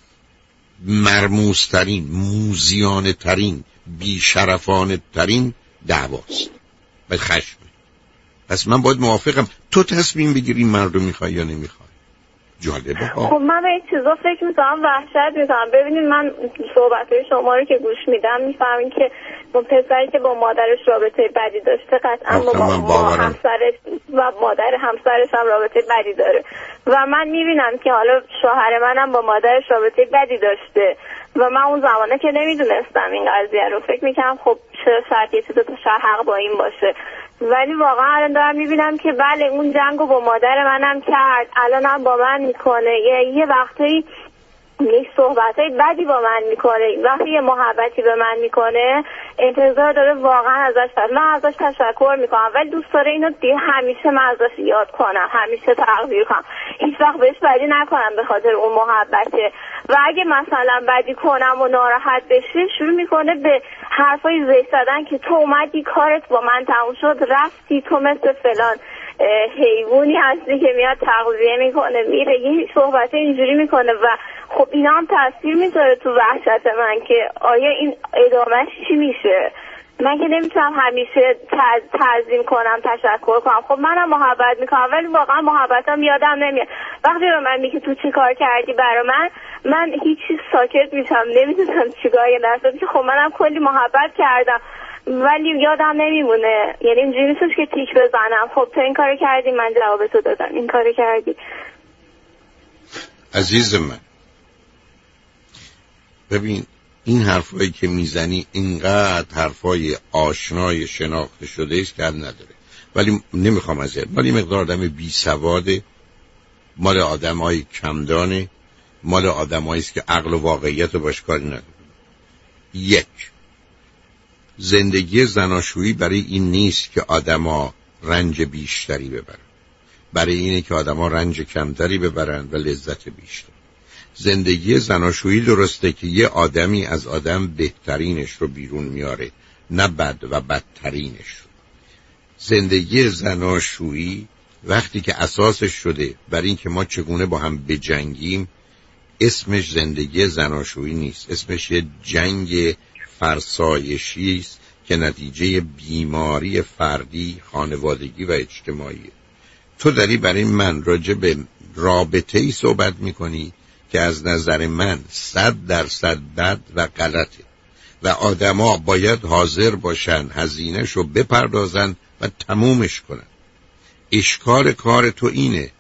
مرموزترین، موزیانه ترین، بیشرفانه ترین دعواست و خشم. پس من باید موافقم تو تصمیم بگیری مردم میخوای یا نمیخوای. جالبه ها. خب من به این چیزا فکر میکنم، وحشت میکنم. ببینید من صحبتهای شما رو که گوش میدم میفهمین که با پسری که با مادرش رابطه بدی داشته قطعا با, با همسرش و مادر همسرش هم رابطه بدی داره و من میبینم که حالا شوهر منم با مادرش رابطه بدی داشته و من اون زمانه که نمیدونستم این قضیه رو، فکر میکنم خب چرا شاید یه چیز تو حق با این باشه، ولی واقعا الان دارم میبینم که بله اون جنگو با مادر منم کرد، الان هم با من میکنه، یه, یه وقتایی یه صحبتای بدی با من میکنه، وقتی یه محبتی به من میکنه انتظار داره واقعا ازش من ازش تشکر میکنم، ولی دوست داره اینو دیگه همیشه من ازش یاد کنم، همیشه تقدیر کنم، هیچ وقت بهش بدی نکنم به خاطر اون محبته. و اگه مثلا بدی کنم و ناراحت بشه شروع میکنه به حرفای زشت زدن که تو اومدی کارت با من تموم شد رفتی، تو مثل فلان حیوانی هستی که میاد تغذیه میکنه میره، یه صحبت اینجوری میکنه و خب اینا هم تاثیر میذاره تو وحشت من که آیا این ادامهش چی میشه. من که نمیتونم همیشه تعظیم کنم، تشکر کنم، خب منم محبت میکنم ولی واقعا محبتم یادم نمیاد. وقتی به من میگه تو چی کار کردی برا من، من هیچی ساکت میشم، نمیدونم چیکار کنم که خب منم کلی محبت کردم ولی یادم نمیمونه، یعنی اینجوری نیستش که تیک بزنم خب تو این کارو کردی من جوابتو دادم، این کارو کردی. عزیز من ببین این حرفایی که میزنی اینقدر حرفای آشنای شناخته شده است که هم نداره، ولی نمیخوام ازت، ولی مقدار آدم بی سواده، مال آدمای کمدانه، مال آدمایی است که عقل و واقعیت رو باش کاری نداره. یک، زندگی زناشویی برای این نیست که آدما رنج بیشتری ببرن، برای اینه که آدما رنج کمتری ببرن و لذت بیشتر. زندگی زناشویی درسته که یه آدمی از آدم بهترینش رو بیرون میاره، نه بد و بدترینش رو. زندگی زناشویی وقتی که اساسش شده برای این که ما چگونه با هم بجنگیم، اسمش زندگی زناشویی نیست، اسمش یه جنگ فرسایشی است که نتیجه بیماری فردی، خانوادگی و اجتماعی. تو داری برای من راجع به رابطه‌ای صحبت میکنی که از نظر من صد درصد بد و غلطه و آدما باید حاضر باشن هزینه‌شو بپردازن و تمومش کنن. اشکال کار تو اینه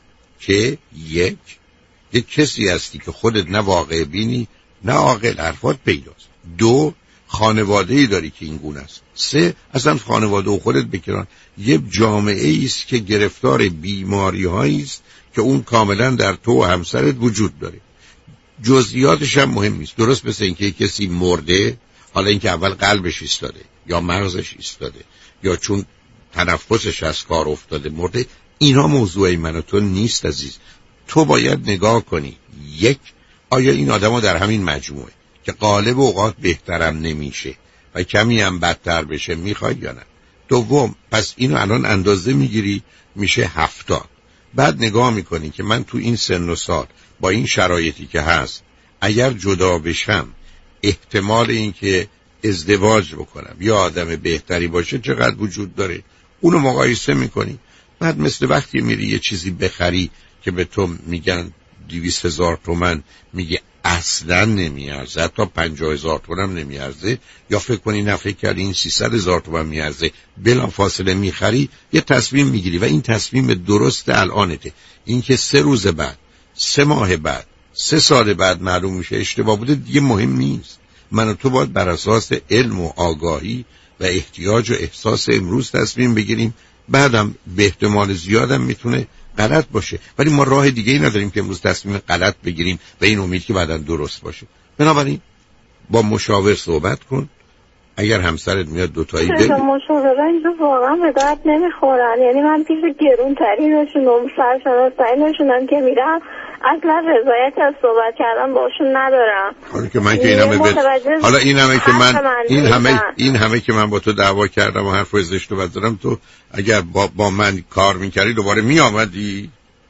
که یک یک کسی هستی که خودت نه واقع بینی نه عاقل، حرفات پیداست. دو، خانواده‌ای داری که این گونه است. سه، اصلا خانواده و خودت بکران یه جامعه است که گرفتار بیماری‌هایی است که اون کاملا در تو و همسرت وجود داره. جزئیاتش هم مهم نیست. درست مثل اینکه کسی مرده، حالا اینکه اول قلبش ایستاده یا مغزش ایستاده یا چون تنفسش از کار افتاده مرده، اینا موضوع من و تو نیست عزیز. تو باید نگاه کنی یک، آیا این آدم‌ها در همین مجموعه که غالب اوقات بهترم نمیشه و کمی هم بدتر بشه میخوای یا نه؟ دوم، پس اینو الان اندازه میگیری میشه هفتاد. بعد نگاه میکنی که من تو این سن و سال با این شرایطی که هست اگر جدا بشم احتمال این که ازدواج بکنم یا آدم بهتری باشه چقدر وجود داره، اونو مقایسه میکنی. بعد مثل وقتی میری یه چیزی بخری که به تو میگن دویست هزار تومن، میگه اصلا نمیارزه، تا پنجاه هزار تومن نمیارزه، یا فکر کنی نه فکر کردی این سیصد هزار تومن میارزه، بلا فاصله میخری، یه تصمیم میگیری و این تصمیم درست الانته. این که سه روز بعد، سه ماه بعد، سه سال بعد معلوم میشه اشتباه بوده دیگه مهم نیست. من و تو باید بر اساس علم و آگاهی و احتیاج و احساس امروز تصمیم بگیریم. بعدم به احتمال زیادم میتونه غلط باشه، ولی ما راه دیگه ای نداریم که امروز تصمیم غلط بگیریم و این امید که بعداً درست باشه. بنابراین با مشاور صحبت کن. اگر همسرت میاد دوتایی بگی مشاوره اینجا واقعا به درد نمیخورن. یعنی من پیش گرون ترینشون و سرشناسایی‌نشونم که میرم اصلا رضایت از صحبت کردن باشون ندارم. حالا که من که این همه بد... حالا این همه که من این همه این همه که من با تو دعوا کردم و حرف زشت و بد زدم، تو اگر با, با من کار میکردی دوباره میآمدی؟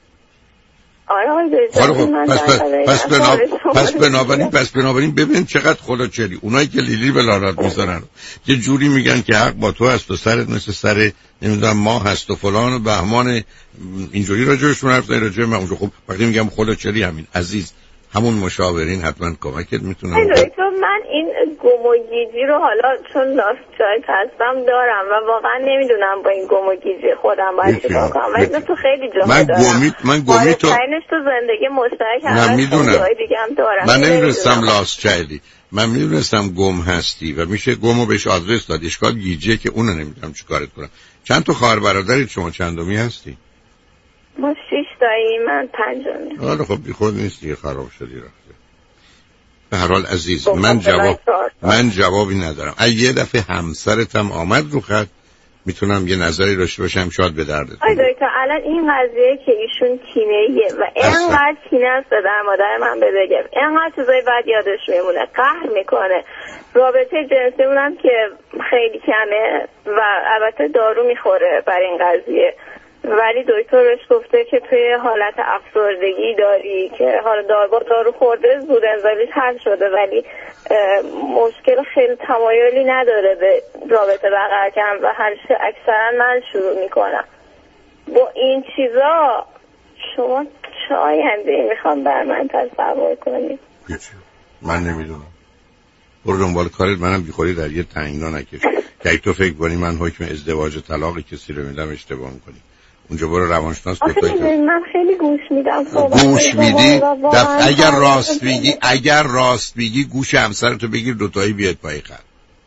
آره آره پس پس بنا پس بنابراین پس بنابراین ببین چقدر خدا چلی. اونایی که لیلی به لعنت میزنن یه جوری میگن که حق با تو هست و سرت مثل سر نمیدونم ما هست و فلان و بهمان، اینجوری راجعشون حرف زدن راجع من. اونجا خب وقتی میگم خدا چلی همین عزیز همون مشاورین حتما کمکت میتونن. تو من این گم و گیجی رو حالا چون لاست چایلد هستم دارم و واقعا نمیدونم با این گم و گیجی خودم باید چیکار کنم. من تو خیلی جاها من گمی من گمی تو تو زندگی مشترک هست. من میدونم دیگه هم دارم. من نمیدونستم لاست چایلدی، من میدونستم گم هستی و میشه گمو بهش آدرس داد. اشکال گیجیه که اونو نمیدونم چیکارت کنم. چند تا خواهر برادرید شما؟ چندمی هستی؟ ما شش تایی، من پنجمی. حالا خب بی خود نیستی، خراب شدی رفته. به هر حال عزیز من جواب من جوابی ندارم. اگه یه دفعه همسرت هم آمد رو خط میتونم یه نظری داشته باشم شاید به دردت بخوره. آی دکتر الان این قضیه که ایشون کینه‌ایه و اینقدر کینه است در مادر من بگم، اینقدر چیزای بد یادش میمونه، قهر میکنه، رابطه جنسی اونم که خیلی کمه و البته دارو میخوره برای این قضیه، ولی دکتر بهش گفته که توی حالت افسردگی داری که حالا دارو با دارو خورده زود انزالیش حل شده ولی مشکل خیلی تمایلی نداره به رابطه برقرار کردن و هر اکثرا من شروع میکنم. با این چیزا شما چه آینده میخوام بر من تصور کنید؟ من نمیدونم. برو دنبال کارت، منم بیخوری در یه تنگنا نکش که تو فکر کنی من حکم ازدواج و طلاق کسی رو میدم اشتباه میکنی. اونجا برو روانشناس بپرس. من خیلی گوش میدم. گوش میدی؟ دفع اگر راست میگی اگر راست میگی گوش همسرتو بگیر دوتایی بیاد پای خط.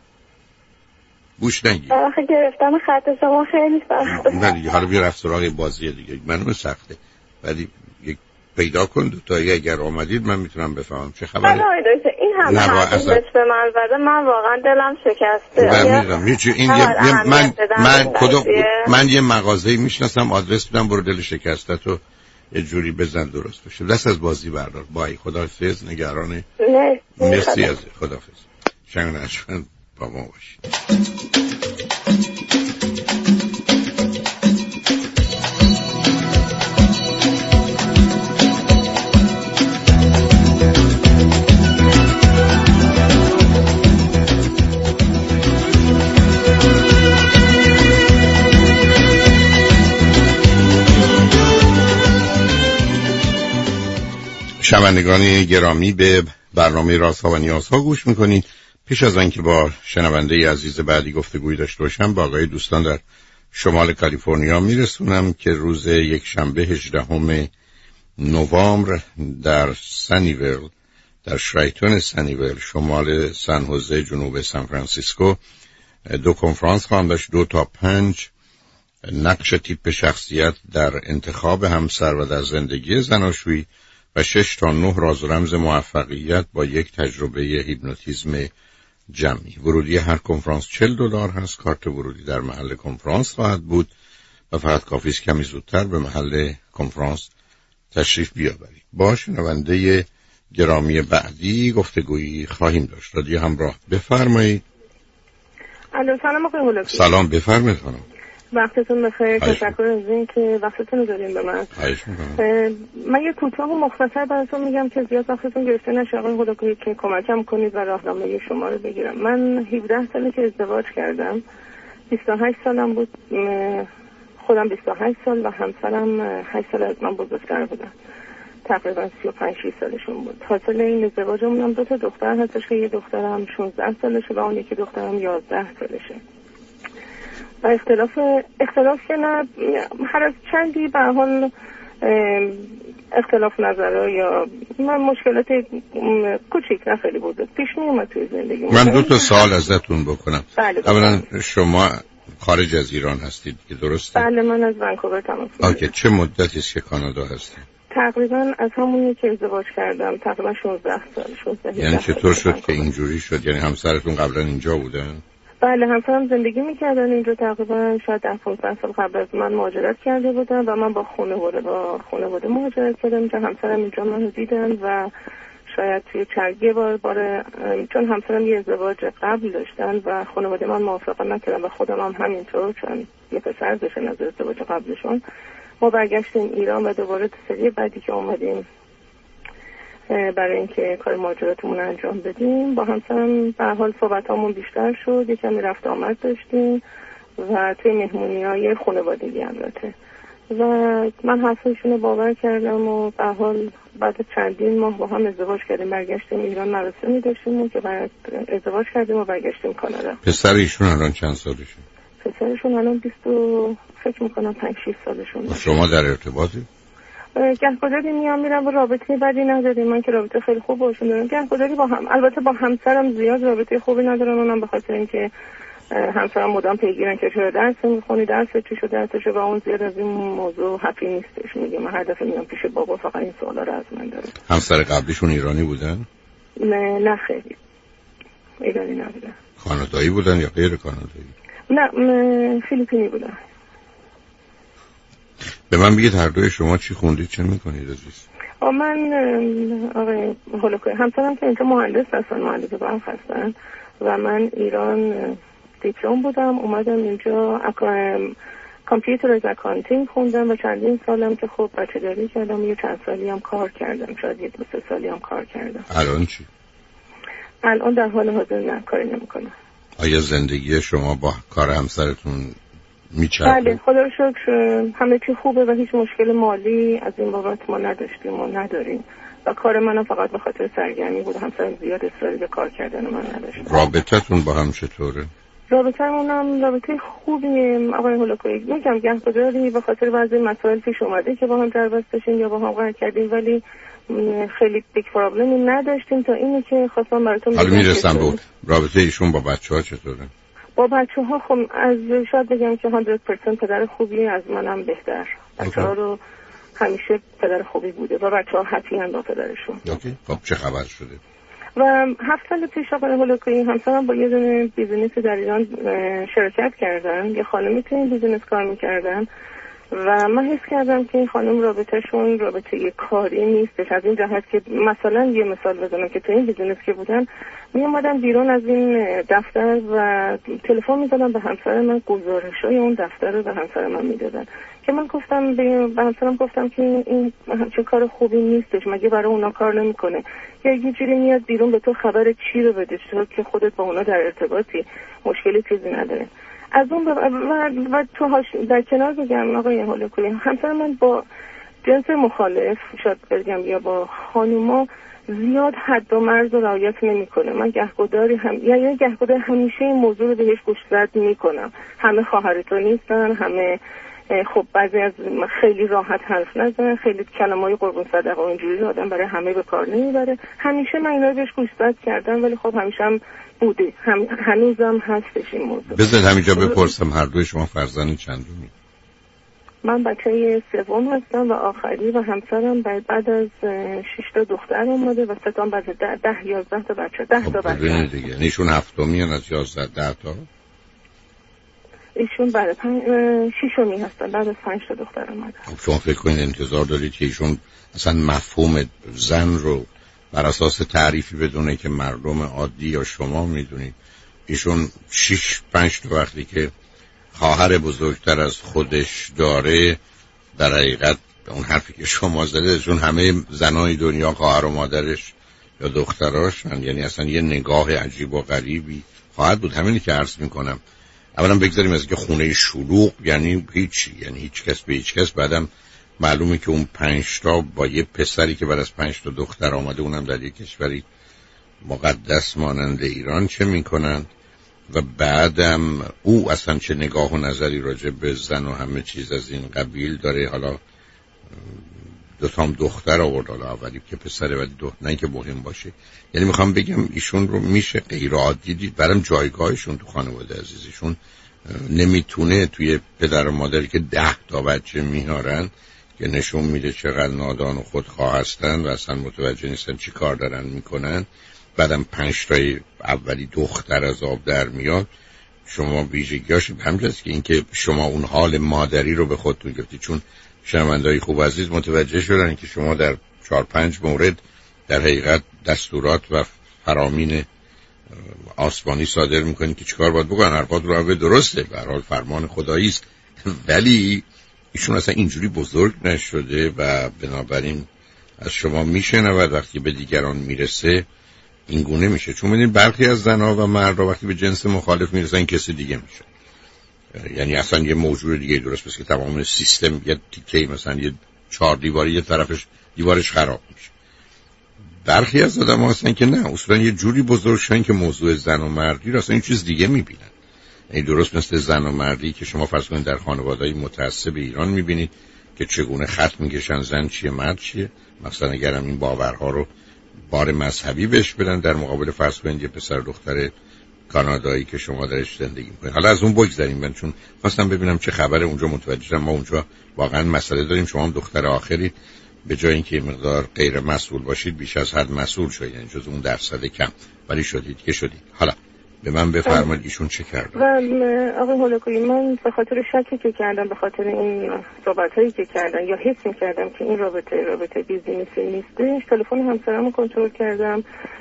گوش نگیر. آخه گرفتم خط شما خیلی سخته. نه دیگه حالا بیا رفت سراغ بازی دیگه. منم سخته. ولی یک پیدا کن دوتایی اگر آمدید من میتونم بفهمم چه خبره. این همه حرفش به من زده من واقعا دلم شکسته. من میدونم هیچ این یه من من کدوم من یه مغازه‌ای میشناسم آدرس بدم برو دل شکسته تو یه جوری بزن درست بشه. دست از بازی بردار. بای خداحافظ نگران. مرسی از خداحافظ. شنگنشون با ما باشید. شنوندگان گرامی به برنامه رازها و نیازها گوش میکنید. پیش از آنکه با شنونده عزیز بعدی گفتگوی داشته باشم با آقای دوستان در شمال کالیفرنیا میرسونم که روز یک شنبه هجدهم نوامبر در سنیویل، در شرایتون سنیویل شمال سن هوزه جنوب سان فرانسیسکو دو کنفرانس خواهم داشت. دو تا پنج نقش تیپ شخصیت در انتخاب همسر و در زندگی زناشویی و شش تا نه راز و رمز موفقیت با یک تجربه هیپنوتیزم جمعی. ورودی هر کنفرانس چهل دلار هست. کارت ورودی در محل کنفرانس خواهد بود و فقط کافی است کمی زودتر به محل کنفرانس تشریف بیاورید. با شنونده گرامی بعدی گفتگویی خواهیم داشت. رادیو همراه، بفرمایید. الو، سلام آقای هولاکویی. سلام، بفرمایید خانم. وقتتون بخیر. تشکر از این که وقتتون رو دادین به من. خواهش می‌کنم. من یه کوتاه و مختصر براتون میگم که زیاد وقتتون گرفته نشه آقای هولاکویی، که کمکم کنید و راهنمایی شما رو بگیرم. من هفده ساله که ازدواج کردم. بیست و هشت سالم بود. خودم بیست و هشت سال و همسرم هشت سال از من بزرگتر بودن. تقریبا سی و پنج سالشون بود. حاصل این ازدواجمون هم دو تا دختر هستش که یه دخترم شانزده سالشه و اون یکی دخترم یازده سالشه. و اختلاف اختلاف که نه، هر از چندی به حال اختلاف نظرها یا من مشکلات کوچیک نه خیلی بود پیش می اومد توی زندگی. من دو تا سوال ازتون بکنم. بله. اولا شما خارج از ایران هستید که درسته؟ بله، من از ونکوور تماس میگیرم. آکه چه مدتی است که کانادا هستید؟ تقریبا از همونی که ازدواج کردم تقریبا شانزده سال. شانزده یعنی چطور شد که اینجوری شد؟ یعنی همسرتون قبلا اینجا بودن؟ بله، همسرم زندگی میکردن اینجا تقریبا شاید ده پانزده سال قبل از من مهاجرت کرده بودن و من با خانواده با خانواده مهاجرت کردم اینجا. همسرم اینجا منو دیدن و شاید توی چرگی بار بار چون همسرم یه ازدواج قبل داشتن و خانواده من موافقت نکردن و خودم هم همینطور، چون یه پسر داشتن از ازدواج قبلشون. ما برگشتیم ایران و دوباره تو سری بعدی که اومدیم برای اینکه کار مهاجرتمون انجام بدیم با همسرم به حال صحبتامون بیشتر شد، یکمی رفت آمد داشتیم و توی مهمونی‌های خانوادگی البته و من حرفشون رو باور کردم و به حال بعد چندین ماه با هم ازدواج کردیم. برگشتیم ایران، مراسمی داشتیم که بعد ازدواج کردیم و برگشتیم کانادا. پسر ایشون الان چند سالشه؟ پسرشون الان بیست و فکر میکنم پنج شش سالشون. شما در ارتباطی؟ گهگداری میام میرم و رابطه بدی نداریم. من که رابطه خیلی خوب باشون دارم. گهگداری با هم، البته با همسرم زیاد رابطه خوبی ندارم. اونم به خاطر اینکه همسرم مدام پیگیرن که چرا درس میخونی، درس چی شده، درسش و اون زیاد از این موضوع حرفی نیستش. میگه من هر دفعه میام پیش بابا فقط این سوالا رو از من داره. همسر قبلیشون ایرانی بودن؟ نه نه خیلی ایرانی نبودن. کانادایی بودن یا غیر کانادایی؟ نه فیلیپینی بودن. به من بگید هر دوی شما چی خوندید، چه میکنید عزیز؟ آ من آقای هولاکویی همسرم که اینجا مهندس هستن، مهندس برق هستن و من ایران دیپلم بودم، اومدم اینجا کامپیوتر از اکانتینگ خوندم و چندین سالم که خب بچه داری کردم، یه چند سالی هم کار کردم، شاید یه دو سه سالی هم کار کردم. الان چی؟ الان در حال حاضر نه کاری نمیکنم. آیا زندگی شما با کار همسرتون میچرخه؟ بله خدا رو شکر همه چی خوبه و هیچ مشکل مالی از این بابت ما نداشتیم و نداریم و کار منم فقط به خاطر سرگرمی بود. همسرم زیاد اصراری به کار کردن من نداشت. رابطتون با هم چطوره؟ رابطه‌مونم رابطه خوبیه آقای هولاکویی. میگم گهگداری به خاطر بعضی مسائل پیش اومده که با هم در داشتیم یا با هم قرار کردیم ولی خیلی بیگ پرابلمی نداشتیم تا اینی که خواستم براتون بگم. حالا میرسم بود رابطه ایشون با بچه‌ها چطوره؟ با بچه‌ها خب از شاید بگم که صد درصد پدر خوبی، از منم بهتر. بچه‌ها رو همیشه پدر خوبی بوده و بچه‌ها حتما با پدرشون. اوکی. خب چه خبر شده؟ و هفت سال پیش آقای هولاکویی همسرم با یه دونه بیزینس در ایران شرکت کردن، یه خانمی تو این بیزینس کار می‌کردن و من حس کردم که این خانم رابطهشون رابطه یه کاری نیستش، از این جهت که مثلا یه مثال بزنم که تو این بیزینس که بودن می اومدن بیرون از این دفتر و تلفن می‌زدن به همسر من، گزارش‌های اون دفتر رو به همسر من میدادن که من گفتم به همسرم گفتم که این همچین کار خوبی نیستش، مگه برای اونا کار نمی‌کنه یا یه جوری میاد بیرون به تو خبر چی رو بده که خودت با اونا در ارتباطی، مشکلی چیزی نداره. از اون و, و, و تو هاش در کنار بگم آقای هولاکویی همسر من با جنس مخالف شاید بگم یا با خانوما زیاد حد و مرز رو رعایت نمی‌کنه. من گهگداری هم یا یعنی گهگدار همیشه این موضوع رو بهش گوشزد می‌کنم، همه خواهر تو نیستن، همه خب بعضی از خیلی راحت حرف نزنن، خیلی کلمه‌های قربون صدقه و اینجوری آدم برای همه به کار نمیبره. همیشه من اینا رو بهش گوشزد کردم ولی خب همیشه هم بوده، هم هنوزم هستش این موضوع. بذارید همینجا بپرسم هر دوی شما فرزند چندمی؟ من بچه سوم هستم و آخری و همسرم بعد از شش تا دختر اومده و سه تا بعد ده, ده یازده تا بچه ده تا بچه دیگه. ایشون هفتمی از یازده ده تا؟ ایشون بعد پنج ششمی هستن بعد از پنج تا دختر اومده. خب شما فکر کنید انتظار دارید که ایشون اصلا مفهوم زن رو بر اساس تعریفی بدونه که مردم عادی یا شما میدونید؟ ایشون شش پنج تا وقتی که خواهر بزرگتر از خودش داره، در حقیقت اون حرفی که شما زده چون همه زنای دنیا خواهر و مادرش یا دختراشن، یعنی اصلا یه نگاه عجیب و غریبی خواهد بود. همینی که عرض میکنم. اولا بگذاریم از که خونه شلوغ یعنی هیچی، یعنی هیچ کس به هیچ کس. بعدم معلومه که اون پنج تا با یه پسری که بعد از پنج تا دختر آمده، اونم در یک کشوری مقدس مانند ایران، چه میکنن و بعدم او اصلا چه نگاه و نظری راجع به زن و همه چیز از این قبیل داره. حالا دو تام دختر آورد، حالا اولی که پسره ولی دختر نه که مهم باشه. یعنی میخوام بگم ایشون رو میشه غیر عادی دید. برام جایگاهشون تو خانواده عزیزشون نمیتونه توی پدر و مادری که ده تا بچه میارن که نشون میده چقدر نادان و خودخواه هستن و اصلا متوجه نیستن چی کار دارن میکنن. بعدم پنج تای اولی دختر از آب در میاد. شما ویژگیاش همجاست که اینکه شما اون حال مادری رو به خودتون گرفتید. چون شنونده‌های خوب عزیز متوجه شدن که شما در چهار پنج مورد در حقیقت دستورات و فرامین آسمانی صادر میکنید که چیکار باید بکنن. حرفات رو به درسته، به هر حال فرمان خدایی است، ولی ایشون اصلا اینجوری بزرگ نشده و بنابراین از شما میشنود وقتی به دیگران میرسه این گونه میشه. چون ببینید برخی از زنها و مردها وقتی به جنس مخالف میرسن کسی دیگه میشه، یعنی اصلا یه موضوع دیگه درست بس که تمام سیستم یه تیکه مثلا یه چهار دیواری یه طرفش دیوارش خراب میشه. برخی از آدم‌ها هستن که نه، اصلا یه جوری بزرگ شدن که موضوع زن و مردی رو اصلا این چیز دیگه میبینن. یعنی درست مثل زن و مردی که شما فرض کنید در خانواده‌های متعصب ایران میبینید که چگونه خط میکشن زن چیه مرد چیه. مثلا اگرم این باورها رو بار مذهبی بهش بدن در مقابل فرض کنید یه پسر دختر کانادایی که شما درش زندگی میکنید. حالا از اون بگذاریم، من چون خواستم ببینم چه خبره اونجا متوجه شدم ما اونجا واقعا مسئله داریم. شما هم دختر آخری به جای اینکه مقدار غیر مسئول باشید بیش از حد مسئول شدید، یعنی جز اون درصد کم ولی شدید که شدید. حالا به من بفرمایید ایشون چه کردن؟ آقای هولکویی من به خاطر شکی که کردم، به خاطر این صحبت‌هایی که کردن یا حس می‌کردم که این رابطه رابطه بیزینسی نیستش، تلفن همسرمو کنترل کردم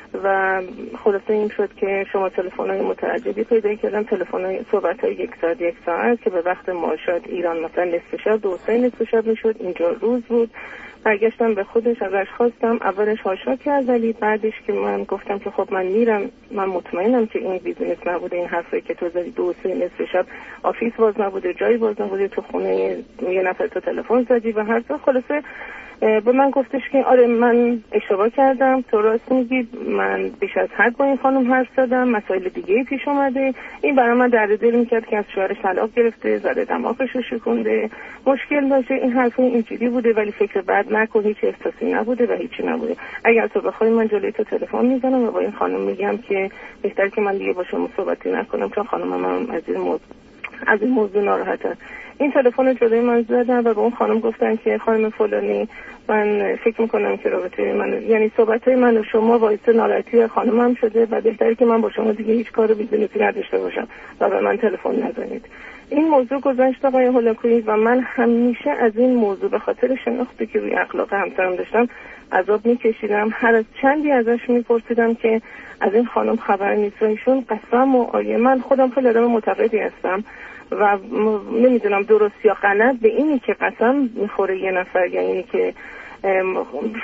و خلاصه این شد که شما تلفن‌های متعددی پیدا کردم، تلفن‌های صحبت‌های یک ساعت یک ساعت که به وقت ما شد ایران مثلا نصف شب دو سه نصف شب میشد، اینجا روز بود. برگشتم به خودش ازش خواستم، اولش هاشا کرد ولی بعدش که من گفتم که خب من میرم، من مطمئنم که این بیزینس نبوده، این حرفی که تو زدی دو سه نصف شب آفیس باز نبوده، جایی باز نبوده، تو خونه یه نفر تو تلفن زدی و هر طور. خلاصه به من گفتش که آره من اشتباه کردم، تو راست میگی، من بیش از حد با این خانم حرف زدم، مسائل دیگه پیش اومده. این برای من درد دل میکرد که از شوهرش طلاق گرفته، زده دماغش رو شکونده، مشکل داشته، این حرفا اینجوری بوده ولی فکر بد نکن، هیچ احساسی نبوده و هیچی نبوده. اگر تو بخوای من جلوی تو تلفن میزنم و با این خانم میگم که بهتر که من دیگه با شما صحبتی نکنم چون خانم من از این موضوع از این موضوع ناراحته. این تلفن جلوی من زدن و به اون خانم گفتن که خانم فلانی من فکر میکنم که رابطه من یعنی صحبت‌های من و شما باعث ناراحتی خانمم شده و بهتره که من با شما دیگه هیچ کار بیزینسی نداشته باشم و به من تلفن نزنید. این موضوع گذشت آقای هولکویی و من همیشه از این موضوع به خاطر شناختی که روی اخلاق همسرم داشتم عذاب میکشیدم. هر از چندی ازش میپرسیدم که از این خانم خبر نیست و ایشون قسم و آیه، من خودم خیلی آدم معتقدی هستم و نمیدونم درست یا غلط به اینی که قسم میخوره یه نفر، یعنی اینی که ام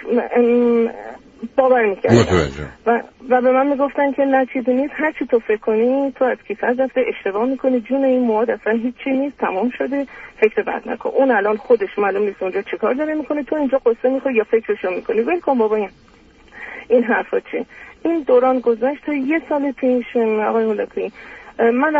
ام باور میکردم و, و به من میگفتن که نه چیزی نیست، هر چی تو فکر کنی تو از کیسه رفته، اشتباه میکنی، جون این مواد اصلا هیچی نیست، تمام شده، فکر بد نکن. اون الان خودش معلوم نیست اونجا چیکار داره میکنه، تو اینجا قصه میخوری یا فکرشو میکنی، ول کن بابا این این حرفا چی. این دوران گذشت تا یه سال پیش آقای هولکویی من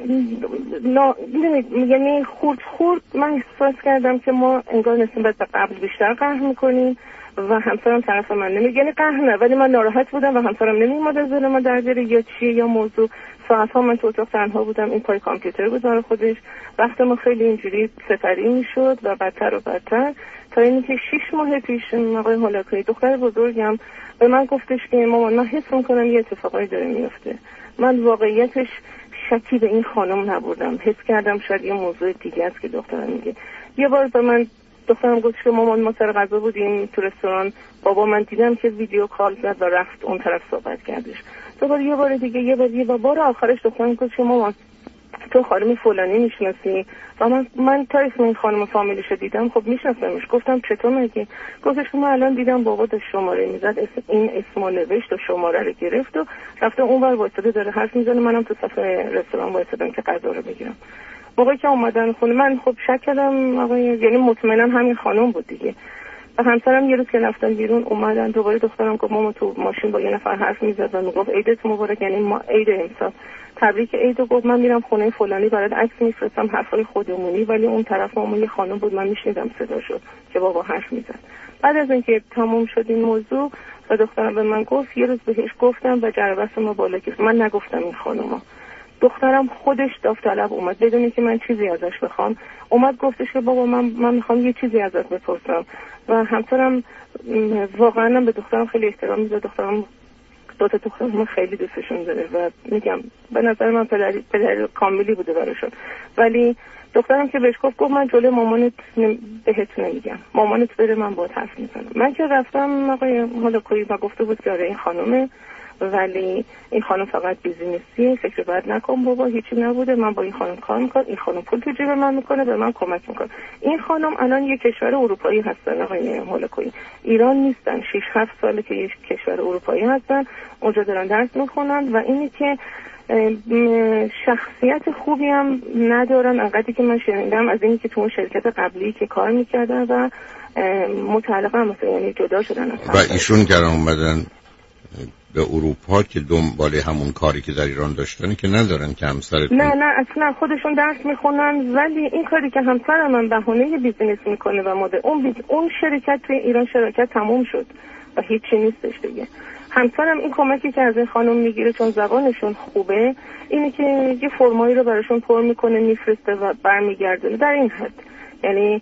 نا... یعنی خورد خورد من احساس کردم که ما انگار نسبت به قبل بیشتر قهر میکنیم و همسرم طرف من نمیگه، یعنی قهر نه ولی من ناراحت بودم و همسرم نمیومد از دل ما در بیاره یا چیه یا موضوع. ساعتها من تو اتاق تنها بودم، این پای کامپیوتر بود برای خودش. وقت ما خیلی اینجوری سپری میشد و بدتر و بدتر تا اینکه شش ماه پیش آقای هولاکویی دختر بزرگم به من گفتش که مامان من حس میکنم یه اتفاقایی داره میفته. من واقعیتش شکی به این خانم نبودم، حس کردم شاید یه موضوع دیگه است که دخترم میگه. یه بار به من دخترم گفت که مامان ما سر غذا بودیم تو رستوران، بابا من دیدم که ویدیو کال زد و رفت اون طرف صحبت کردش. دوباره یه بار دیگه یه بار یه بار آخرش دخترم گفت که مامان تو خانم فلانی میشناسی؟ و من من تا اسم این خانم فامیلیشو دیدم، خب میشناسمش. گفتم چطور میگی؟ گفتش که من الان دیدم بابا داشت شماره میزد، اسم این اسمو نوشت و شماره رو گرفت و رفته اونور وایساده داره حرف میزنه، منم تو صفحه رستوران وایسادم که غذا رو بگیرم. موقعی که اومدن خونه من خب شک کردم آقای، یعنی مطمئنم همین خانم بود دیگه. و همسرم یه روز که رفتن بیرون اومدن دوباره دخترم گفت ماما تو ماشین با یه نفر حرف میزد و میگفت عیدت مبارک، یعنی ما عید امسال تبریک عید. و گفت من میرم خونه فلانی برات عکس میفرستم، حرفای خودمونی، ولی اون طرف مامان یه خانم بود من میشنیدم صداشو که بابا حرف میزد. بعد از اینکه تموم شد این موضوع و دخترم به من گفت، یه روز بهش گفتم و جربست ما بالا گرفت. من نگفتم این خانوما. دخترم خودش داوطلب اومد بدون که من چیزی ازش بخوام، اومد گفتش که بابا من من میخوام یه چیزی ازت بپرسم. و همسرم واقعا به دخترم خیلی احترام میذاره. دخترم دو تا دخترم خیلی دوستشون داره و میگم به نظر من پدر پدر کاملی بوده براشون. ولی دخترم که بهش گفت گفت من جلوی مامانت بهت نمیگم، مامانت بره من باهات حرف میزنم. من که رفتم آقای هولاکویی و گفته بود که آره این خانومه، ولی این خانم فقط بیزینسیه، فکر بد نکن بابا، هیچی نبوده، من با این خانم کار میکنم، این خانم پول تو جیب من میکنه، به من کمک میکنه. این خانم الان یک کشور اروپایی هستن آقای هولاکویی، ایران نیستن، شش هفت ساله که یک کشور اروپایی هستن، اونجا دارن درس میخونن و اینی که شخصیت خوبی هم ندارن. انقدری که من شنیدم از اینی که تو اون شرکت قبلی که کار میکردن و متعلقا مثلا یعنی جدا شدن و ایشون که اومدن به اروپا که دنبال همون کاری که در ایران داشتن که ندارن که همسرتون؟ نه نه اصلا خودشون درس میخونن، ولی این کاری که همسر من بهونه بیزینس میکنه و مدل اون بیز... اون شرکت توی ایران شرکت تموم شد و هیچی نیستش دیگه. همسرم این کمکی که از این خانم میگیره چون زبانشون خوبه اینه که یه فرمایی رو براشون پر میکنه میفرسته و برمیگردونه در این حد. یعنی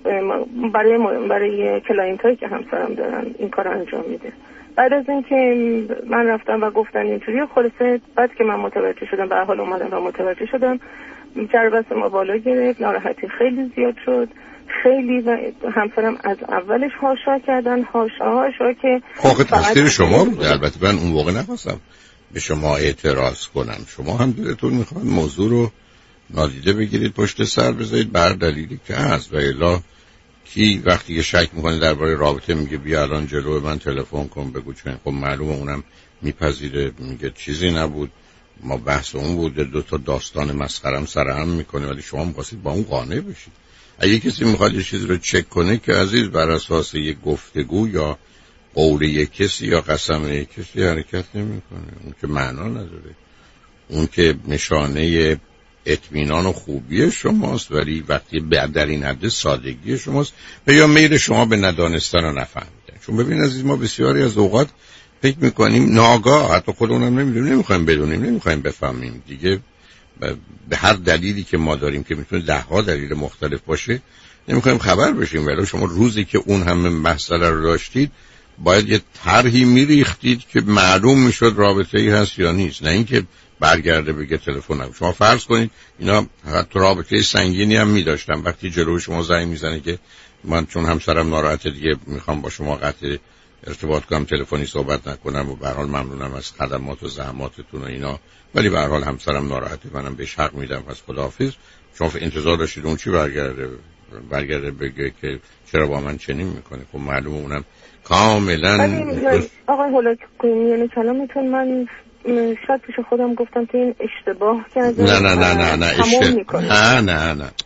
برای برای کلاینت هایی که همسرم دارن این کار انجام میده. بعد از اینکه من رفتم و گفتن اینجوری خلاصه، بعد که من متوجه شدم به حال اومدم و متوجه شدم جربست ما بالا گرفت، ناراحتی خیلی زیاد شد خیلی و همسرم از اولش هاشا کردن هاشا هاشا که خب تقصیر شما بود. البته من اون موقع نخواستم به شما اعتراض کنم، شما هم دلتون میخواد موضوع رو نادیده بگیرید پشت سر بذارید بر دلیلی که هست و الا کی وقتی که شک میکنه درباره رابطه میگه بیا الان جلو من تلفن کن بگو، چون خب معلومه اونم میپذیره میگه چیزی نبود ما بحث اون بود، دو تا داستان مسخرم سرهم میکنه، ولی شما می‌خواستید با اون قانع بشید. اگه کسی میخواد یه چیزی رو چک کنه که عزیز بر اساس یک گفتگو یا قول یک کسی یا قسم یک کسی حرکت نمیکنه، اون که معنا نداره، اون که نشانه اطمینان و خوبی شماست، ولی وقتی در این حد سادگی شماست و یا میل شما به ندانستن و نفهمیدن. چون ببین عزیز ما بسیاری از اوقات فکر میکنیم ناگاه، حتی خودمونم نمیدونیم، نمیخوایم بدونیم، نمیخوایم بفهمیم دیگه، به هر دلیلی که ما داریم که میتونه ده ها دلیل مختلف باشه نمیخوایم خبر بشیم. ولی شما روزی که اون همه مسئله رو داشتید باید یه طرحی میریختید که معلوم میشد رابطه ای هست یا نیست، نه اینکه برگرده بگه تلفن نکن. شما فرض کنید اینا حتی رابطه سنگینی هم می‌داشتن، وقتی جلوی شما زنگ میزنه که من چون همسرم ناراحته دیگه میخوام با شما قطع ارتباط کنم، تلفنی صحبت نکنم و به هر حال ممنونم از خدمات و زحماتتون و اینا، ولی به هر حال همسرم ناراحته منم بهش حق میدم پس خداحافظ. شما انتظار داشتید اون چی برگرده برگرده بگه که چرا با من چنین میکنه؟ خب معلومه اونم کاملا. آقای هولاکویی یعنی کلامتون من شاید پیش خودم گفتم که این اشتباه کردم. نه نه نه نه نه اشتباه نه نه نه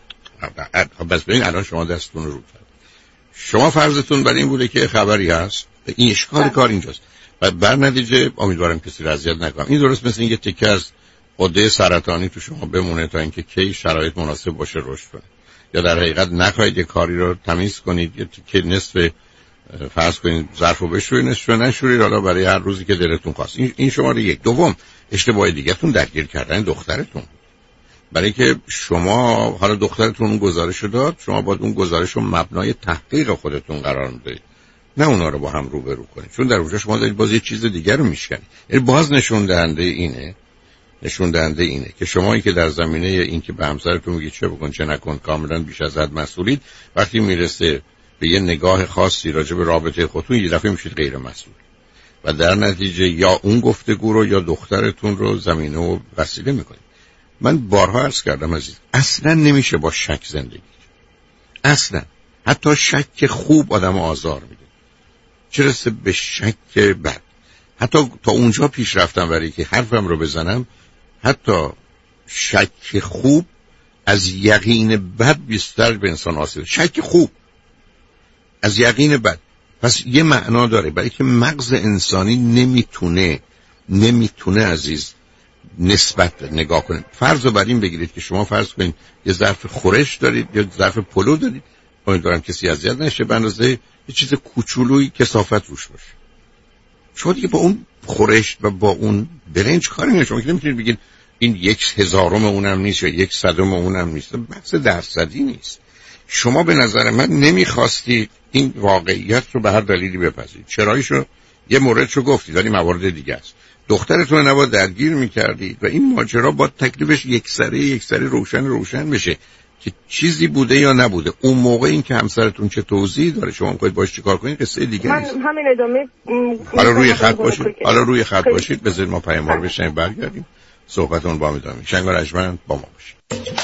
بس ببین الان شما دستتون رو رو کرد. شما فرضتون برای این بوده که خبری هست، این اشکال کار اینجاست و بر نتیجه امیدوارم کسی را اذیت نکنم. این درست مثل این یه تکه از غده سرطانی تو شما بمونه تا اینکه کی شرایط مناسب باشه رشد کنه، یا در حقیقت نخواهید یه کاری رو تمیز کنید یا که نصف فرض کنید ظرفو بشورید نصفو نشورید، حالا برای هر روزی که دلتون خواست. این این شماره یک. دوم، اشتباه دیگه‌تون درگیر کردن دخترتون، برای که شما حالا دخترتون اون گزارشو داد، شما باید اون گزارشو مبنای تحقیق خودتون قرار بدید، نه اونا رو با هم روبرو کنید، چون در اونجا شما دارید باز یه چیز دیگر رو میشکنید. یعنی باز نشون دهنده اینه نشون دهنده اینه که شمایی که در زمینه این که به همسرتون میگید چه بکن چه نکن کاملا بیش از حد مسئولید، وقتی میرسه به یه نگاه خاصی راجع به رابطه خودتون یه دفعه میشید غیر مسئول و در نتیجه یا اون گفتگو رو یا دخترتون رو زمینه و وسیله میکنید. من بارها عرض کردم عزیز، اصلا نمیشه با شک زندگی، اصلا. حتی شک خوب آدم آزار میده، چه رسه به شک بد. حتی تا اونجا پیش رفتم برای که حرفم رو بزنم، حتی شک خوب از یقین بد بیشتر به انسان حاصله. شک خوب از یقین بد. پس یه معنا داره، برای که مغز انسانی نمیتونه نمیتونه عزیز نسبت نگاه کنه. فرض رو بر این بگیرید که شما فرض کنید یه ظرف خورش دارید یا ظرف پلو دارید، امیدوارم کسی اذیت نشه، به اندازه یه چیز کوچولویی کثافت روش باشه. شما دیگه با اون خورش و با اون برنج کاری نمیشه. شما که نمیتونید بگید این یک هزارم اونم نیست یا یک صدم اونم نیست، بحث درصدی نیست. شما به نظر من نمیخواستید این واقعیت رو به هر دلیلی بپذیرید. چرایشو یه موردشو گفتید ولی موارد دیگه است. دخترتون رو نباید درگیر میکردید و این ماجرا با تکلیفش یک سره یک سره روشن روشن بشه که چیزی بوده یا نبوده. اون موقع این که همسرتون چه توضیحی داره شما میخواید باش چیکار کنید قصه دیگه من نیست. همین ادامه حالا روی خط باشید حالا روی خط باشید بذارید ما پیام رو بشنویم برگردیم صحبتون با هم ادامه. شنگ رجمن با ما باشید.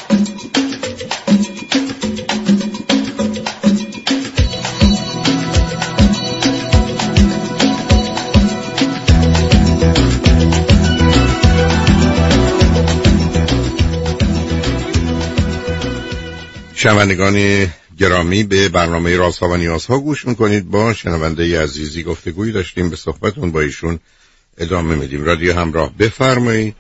شنوندگان گرامی، به برنامه رازها و نیازها گوش میکنید. با شنونده عزیزی گفتگویی داشتیم، به صحبتون با ایشون ادامه میدیم. رادیو همراه، بفرمایید.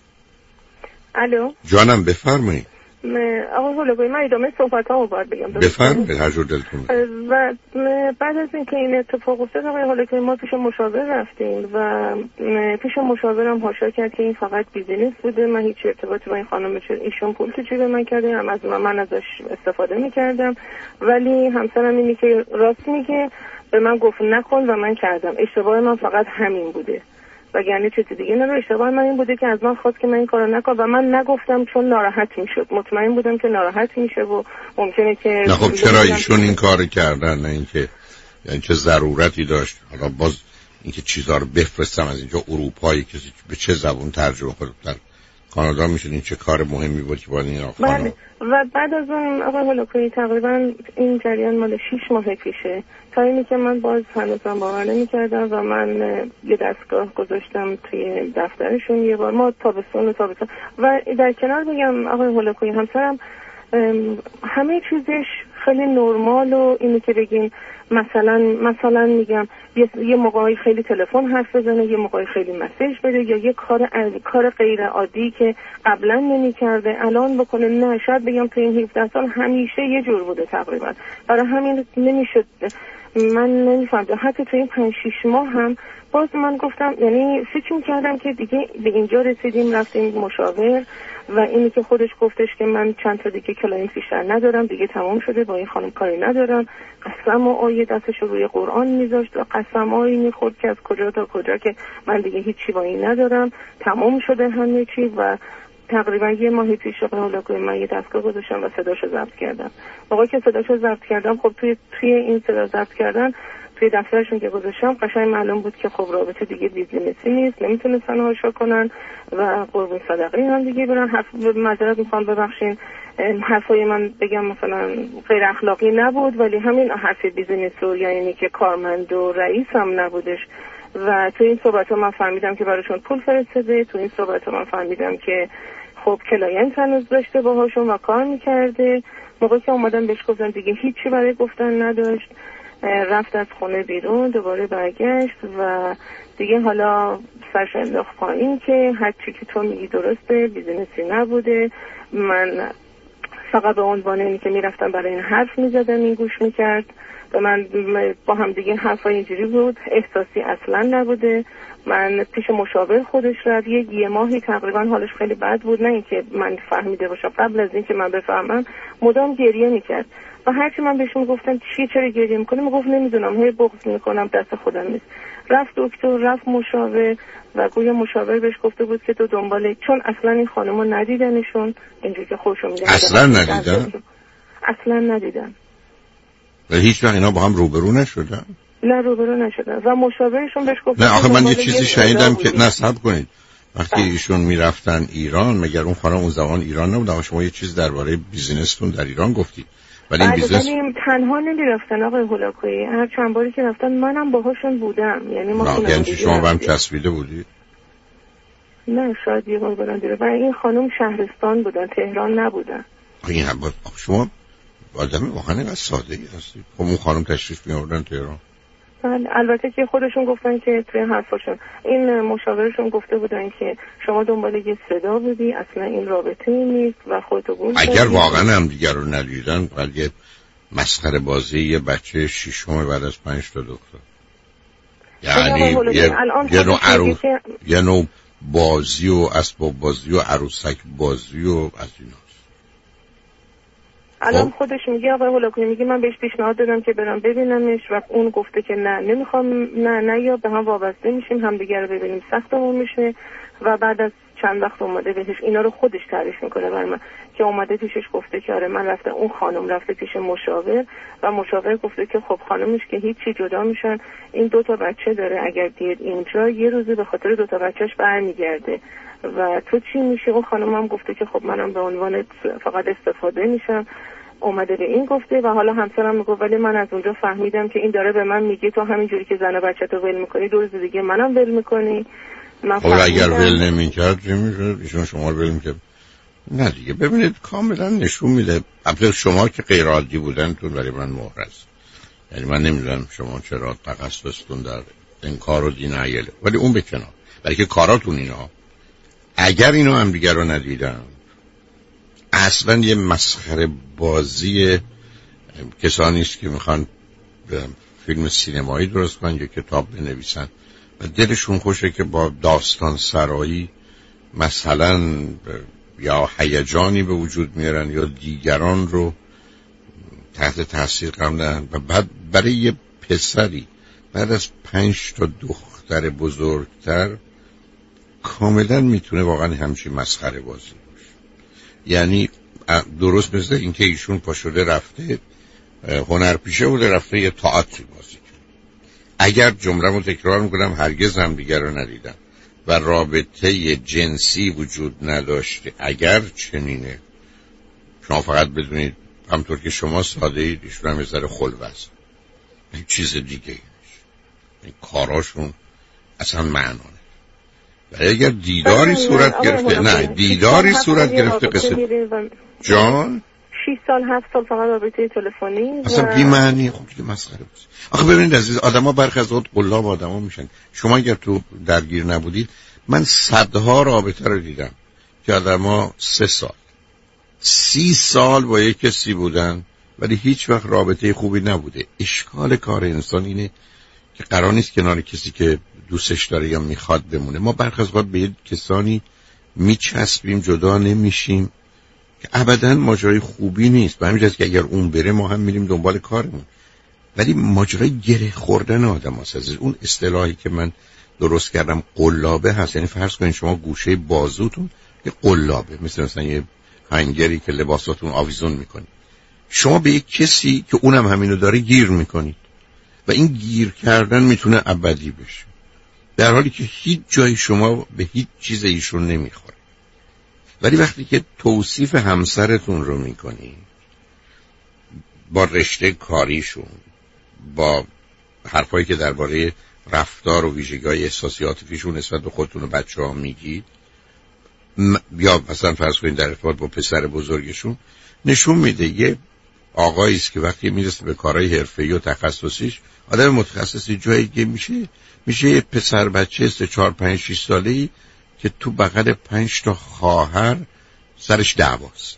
الو جانم بفرمایید. آقا هولوگوی، من ادامه صحبت ها رو باید بگم. بفرمایید هر جور دلتون میاد. و بعد از اینکه این اتفاق افتاد آقای هولوگوی ما پیش مشاور رفتیم و پیش مشاورم حاشا کرد که این فقط بیزینس بوده، من هیچ ارتباطی با این خانم ایشون پول تو جیب من کرده، هم از من ازش استفاده میکردم، ولی همسرم اینی که راست میگه به من گفت نکن و من کردم. اشتباه من فقط همین بوده وگرنه چیز دیگه نه. اشتباه من این بوده که از من خواست که من این کارو نکنم و من نگفتم چون ناراحت میشد. مطمئن بودم که ناراحت میشه و ممکنه که نه. خب چرا ایشون این کارو کردن؟ نه اینکه یعنی چه ضرورتی داشت؟ حالا باز اینکه چیزا رو بفرستم از اینجا اروپایی کسی به چه زبون ترجمه کنه در کانادا میشه، این چه کار مهمی بود که باید این آقا. بله. و بعد از اون آقای هولوکویی تقریبا این جریان مال شش ماه پیشه، تا اینی که من باز هنوزم باور نمی‌کردم و من یه دستگاه گذاشتم توی دفترشون یه بار. ما تابستون و تابستون و در کنار بگم آقای هولوکویی همسرم همه چیزش خیلی نرمال و اینی که بگیم مثلا مثلا میگم یه, یه موقعی خیلی تلفن حرف بزنه، یه موقعی خیلی مسیج بده، یا یه کار کار غیر عادی که قبلا نمی‌کرده الان بکنه. نه شاید بگم تو این هفده سال همیشه یه جور بوده تقریبا. برای همین نمیشد، من نمیفهمم. حتی تو این پنج شش ماه هم باز من گفتم، یعنی فکر می‌کردم که دیگه به اینجا رسیدیم، رفتیم مشاور و اینی که خودش گفتش که من چند تا دیگه کلاینت بیشتر ندارم، دیگه تمام شده، با این خانم کاری ندارم. قسم و آیه دستش رو روی قرآن میذاشت و قسمایی میخورد که از کجا تا کجا که من دیگه هیچی با این ندارم، تمام شده همه چی. و تقریبا یه ماه پیش هولوکویی من یه دستگاه گذاشتم و صداشو ضبط کردم. موقعی که صداشو ضبط کردم خب توی توی این صدا ضبط کردن توی دفترشون که گذاشتم قشنگ معلوم بود که خب رابطه دیگه بیزینسی نیست، نمیتونستن هاشا کنن و قربون صدقه هم دیگه برن. حرف معذرت میخوام ببخشین حرفای من بگم مثلا غیر اخلاقی نبود، ولی همین حرف بیزینس رو یعنی که کارمند و رئیس هم نبودش. و تو این صحبت ها من فهمیدم که براشون پول فرستاده، تو این صحبت ها من فهمیدم که خب کلاینت هنوز داشته باهاشون و کار میکرده. موقعی که اومدم بهش گفتم دیگه هیچی برای گفتن نداشت، رفت از خونه بیرون، دوباره برگشت و دیگه حالا سرش انداخت پایین که هر چی که تو میگی درسته، بیزینسی نبوده، من فقط به عنوان اینی که میرفتم برای این حرف میزدم این گوش میکرد و من با هم دیگه حرفا اینجوری بود، احساسی اصلا نبوده. من پیش مشاور خودش رفت، یک یه ماهی تقریبا حالش خیلی بد بود، نه اینکه من فهمیده باشم، قبل از اینکه من بفهمم مدام گریه میکرد و هرچی من بهش میگفتم چی چرا گریه میکنی، میگفت نمیدونم، هی بغض میکنم، دست خودم نیست. رفت دکتر، رفت مشاور و گویا مشاور بهش گفته بود که تو دنباله، چون اصلا این خانمو ندیدنشون، اینجوری که خودشون میگن اصلا ندیدن، اصلا ندیدن و هیچ وقت اینا با هم روبرو نشدن. نه روبرو نشدن و مشاورشون بهش گفت نه آخه من یه چیزی شنیدم که نصب کنید وقتی ایشون میرفتن ایران، مگر اون خانم اون زمان ایران نبود؟ شما یه چیز درباره بیزینستون در ایران گفتید، ولی این بیزنس تنها نمیرفتن آقای هولاکویی، هر چند باری که رفتن منم باهاشون بودم. یعنی ما نه یعنی شما هم چسبیده بودید؟ نه شاید یه بار برن دیره و این خانم شهرستان بودن، تهران نبودن. این هم با... شما آدم واقعا اینقدر ساده ای هستید. خب اون خانم تشریف می آوردن تهران؟ بله البته که خودشون گفتن که توی حرفاشون این مشاورشون گفته بودن که شما دنبال یه صدا بودی، اصلا این رابطه نیست و خودتو گول دادی. اگر واقعا هم دیگر رو ندیدن ولی مسخره بازی یه بچه شیشم بعد از پنج تا دکتر، یعنی یه, یه نوع عروس یه نوع بازی و اسباب بازی و عروسک بازی و از اینا. الان خودش میگه آقای هولاکویی، میگه من بهش پیشنهاد دادم که برم ببینمش و اون گفته که نه نمیخوام، نه نه یا به هم وابسته میشیم، همدیگه رو ببینیم سختمون میشه و بعد از چند وقت اومده بهش اینا رو خودش تعریف میکنه برای من که اومده پیشش گفته که آره من رفته، اون خانم رفته پیش مشاور و مشاور گفته که خب خانمش که هیچی جدا میشن، این دو تا بچه داره، اگر دید اینجا یه روزی به خاطر دو تا بچهش برمیگرده و تو چی میشه؟ اون خانم هم گفته که خب منم به عنوان فقط استفاده میشم. اومده به این گفته و حالا همسرم میگه ولی من از اونجا فهمیدم که این داره به من میگه تو همینجوری که زن و بچه‌تو ول میکنی دو روز دیگه منم ول میکنی. من خب اگر ول نمیکرد چی میشد؟ ایشون شما رو ول میکرد؟ نه دیگه ببینید کاملا نشون میده البته شما که غیر عادی بودنتون برای من محرز، یعنی من نمیدونم شما چرا تخصصتون در انکار و دینایل، ولی اون به کنار، بلکه کاراتون اینا اگر اینو هم دیگر رو ندیدم اصلا یه مسخره بازی کسانی است که میخوان فیلم سینمایی درست کنن یا کتاب بنویسن و دلشون خوشه که با داستان سرایی مثلا یا هیجانی به وجود میارن یا دیگران رو تحت تاثیر قرار بدن و بعد برای یه پسری بعد از پنج تا دختر بزرگتر کاملا میتونه واقعا همچین مسخره بازی باشه. یعنی درست مثل اینکه ایشون پا شده رفته هنرپیشه بوده رفته یه تئاتر بازی کرد. اگر جمله‌مو تکرار میکنم هرگز هم دیگر رو ندیدم و رابطه جنسی وجود نداشته، اگر چنینه شما فقط بدونید همطور که شما ساده اید ایشون هم یه ذره خلوص، این چیز دیگه نیست، این کاراشون اصلا معنانه. ولی اگر دیداری صورت گرفته، نه دیداری صورت گرفته قصه جان شش سال هفت سال فقط رابطه تلفنی اصلا بی معنی. خب دیگه مسخره بود. آخه ببینید عزیز آدما برخی از وقت قلاب آدما میشن. شما اگر تو درگیر نبودید من صدها رابطه رو دیدم که آدما سه سال سی سال با یک کسی بودن ولی هیچ وقت رابطه خوبی نبوده. اشکال کار انسان اینه که قرار نیست کنار کسی که دوستش داره یا میخواد بمونه. ما برخی از وقت به یک کسانی میچسبیم جدا نمیشیم که ابداً ماجرای خوبی نیست. به همین جهت که اگر اون بره ما هم میریم دنبال کارمون، ولی ماجرای گره خوردن آدم هست. اون اصطلاحی که من درست کردم قلابه هست، یعنی فرض کنید شما گوشه بازوتون یه قلابه، مثل مثلا یه هنگری که لباساتون آویزون میکنید. شما به یک کسی که اونم همینو داره گیر میکنید و این گیر کردن میتونه ابدی بشه، در حالی که هیچ جای شما به هیچ چیز ایشون نمیخوره. ولی وقتی که توصیف همسرتون رو میکنی با رشته کاریشون، با حرفایی که درباره رفتار و ویژگی‌های احساسی عاطفیشون نسبت به خودتون و بچه‌ها میگید، م... یا مثلا فرض کنید در ارتباط با پسر بزرگشون، نشون میده یه آقایی است که وقتی میرسه به کارهای حرفه‌ای و تخصصیش، آدم متخصصی جایی که میشه میشه یه پسر بچه سه چهار پنج شش ساله‌ای که تو بغل پنج تا خواهر سرش دعواست.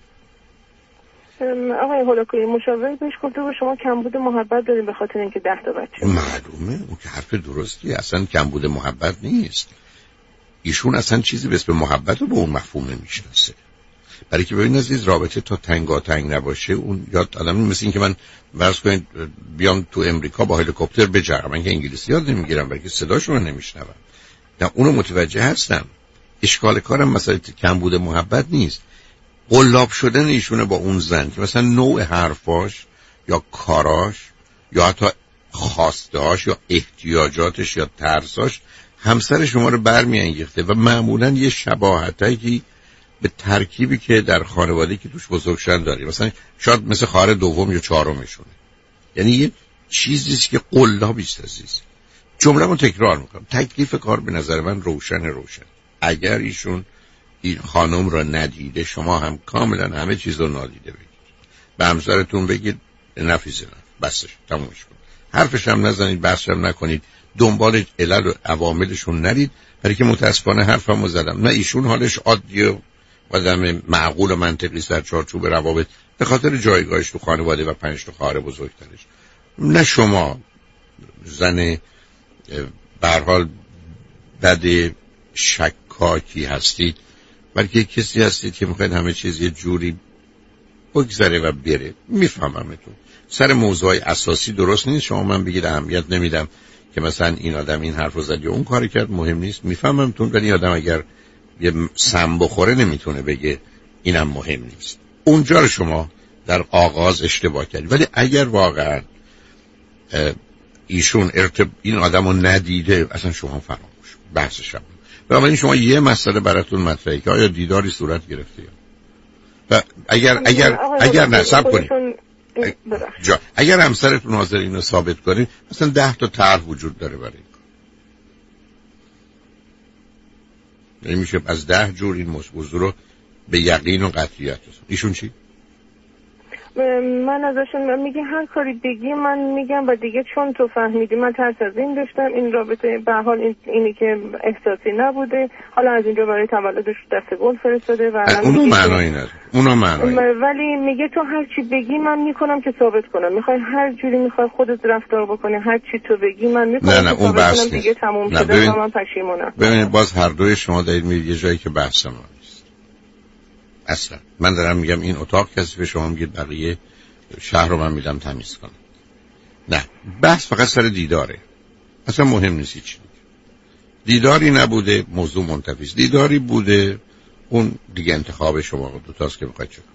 آقای هولاکویی مشاور بهش گفته بود شما کمبود محبت دارین به خاطر اینکه ده تا بچه. معلومه اون که حرف درستی، اصلا کمبود محبت نیست. ایشون اصلا چیزی به اسم محبت رو به اون مفهوم نمیشناسه. برای که ببین عزیز، رابطه تا تنگاتنگ نباشه اون یاد آدم مثل این که من فرض کنید بیام تو امریکا با هلیکوپتر بجرم، من که انگلیسی یاد نمیگیرم برای که صداشون رو نمیشنوم. نه اونو متوجه هستم. اشکال کارم مثلا کمبود محبت نیست، قلاب شدن ایشونه با اون زن که مثلا نوع حرفاش یا کاراش یا حتی خواستهاش یا احتیاجاتش یا ترساش همسر شما رو برمیانگیخته و معمولا یه شباهتی به ترکیبی که در خانواده‌ای که توش بزرگ شدن داری، مثلا شاید مثل خواهر دوم یا چهارمشونه. یعنی یه چیزیست که قلابی است عزیز. جمله‌مو تکرار میکنم، تکلیف کار به نظر من روشن روشن. اگر ایشون این خانم را ندیده، شما هم کاملا همه چیز رو نادیده بگید. به همسرتون بگید نفیزه نه بسش تمومش کن، حرفش هم نزنید، بحثش هم نکنید، دنبال علل و عواملشون نرید. برای که متاسفانه حرفمو زدم، نه ایشون حالش عادیه و آدم معقول و منطقی در چارچوب روابط به خاطر جایگاهش تو خانواده و پنج تا خواهر بزرگترش، نه شما زن به هر حال بد شکاکی هستید، بلکه کسی هستید که میخواید همه چیز یه جوری بگذره و بره. میفهممتون. سر موضوع اساسی درست نیست شما من بگید اهمیت نمیدم که مثلا این آدم این حرف رو زد یا اون کاری کرد، مهم نیست. میفهممتون. ولی آدم اگر یه سم بخوره نمیتونه بگه اینم مهم نیست. اونجا رو شما در آغاز اشتباه کردید. ولی اگر واقعا ایشون ارتب... این آدم رو ندیده، اصلا شما فراموش بحثش هم. بنابراین شما یه مسئله براتون مطرحه که آیا دیداری صورت گرفته یا و اگر اگر اگر نه صبر کنید جا. اگر همسرتون حاضر اینو ثابت کنید، مثلا ده تا طرح وجود داره برای این. میشه از ده جور این موضوع رو به یقین و قطعیت رسون. ایشون چی؟ من ازشون میگه هر کاری بگی من میگم و دیگه چون تو فهمیدی من ترس از این داشتم، این رابطه به حال این اینی که احساسی نبوده، حالا از اینجا برای تولدش دست گل فرستاده و اونو معنایی نداره. اونو معنایی ولی میگه تو هر چی بگی من میکنم که ثابت کنم، میخوای هر جوری میخوای خودت رفتار بکنی، هر چی تو بگی من میکنم. نه نه اون بحث دیگه تموم شده و من پشیمونم. ببینید باز هر دوی شما دارید میرید یه جایی که بحث ما نیست. اصلا من دارم میگم این اتاق کسی به شما میگه بقیه شهر رو من میدم تمیز کنم. نه بحث فقط سر دیداره، اصلا مهم نیست چی. دیداری نبوده موضوع منتفی، دیداری بوده اون دیگه انتخاب شما دو تاست که میخواید چه.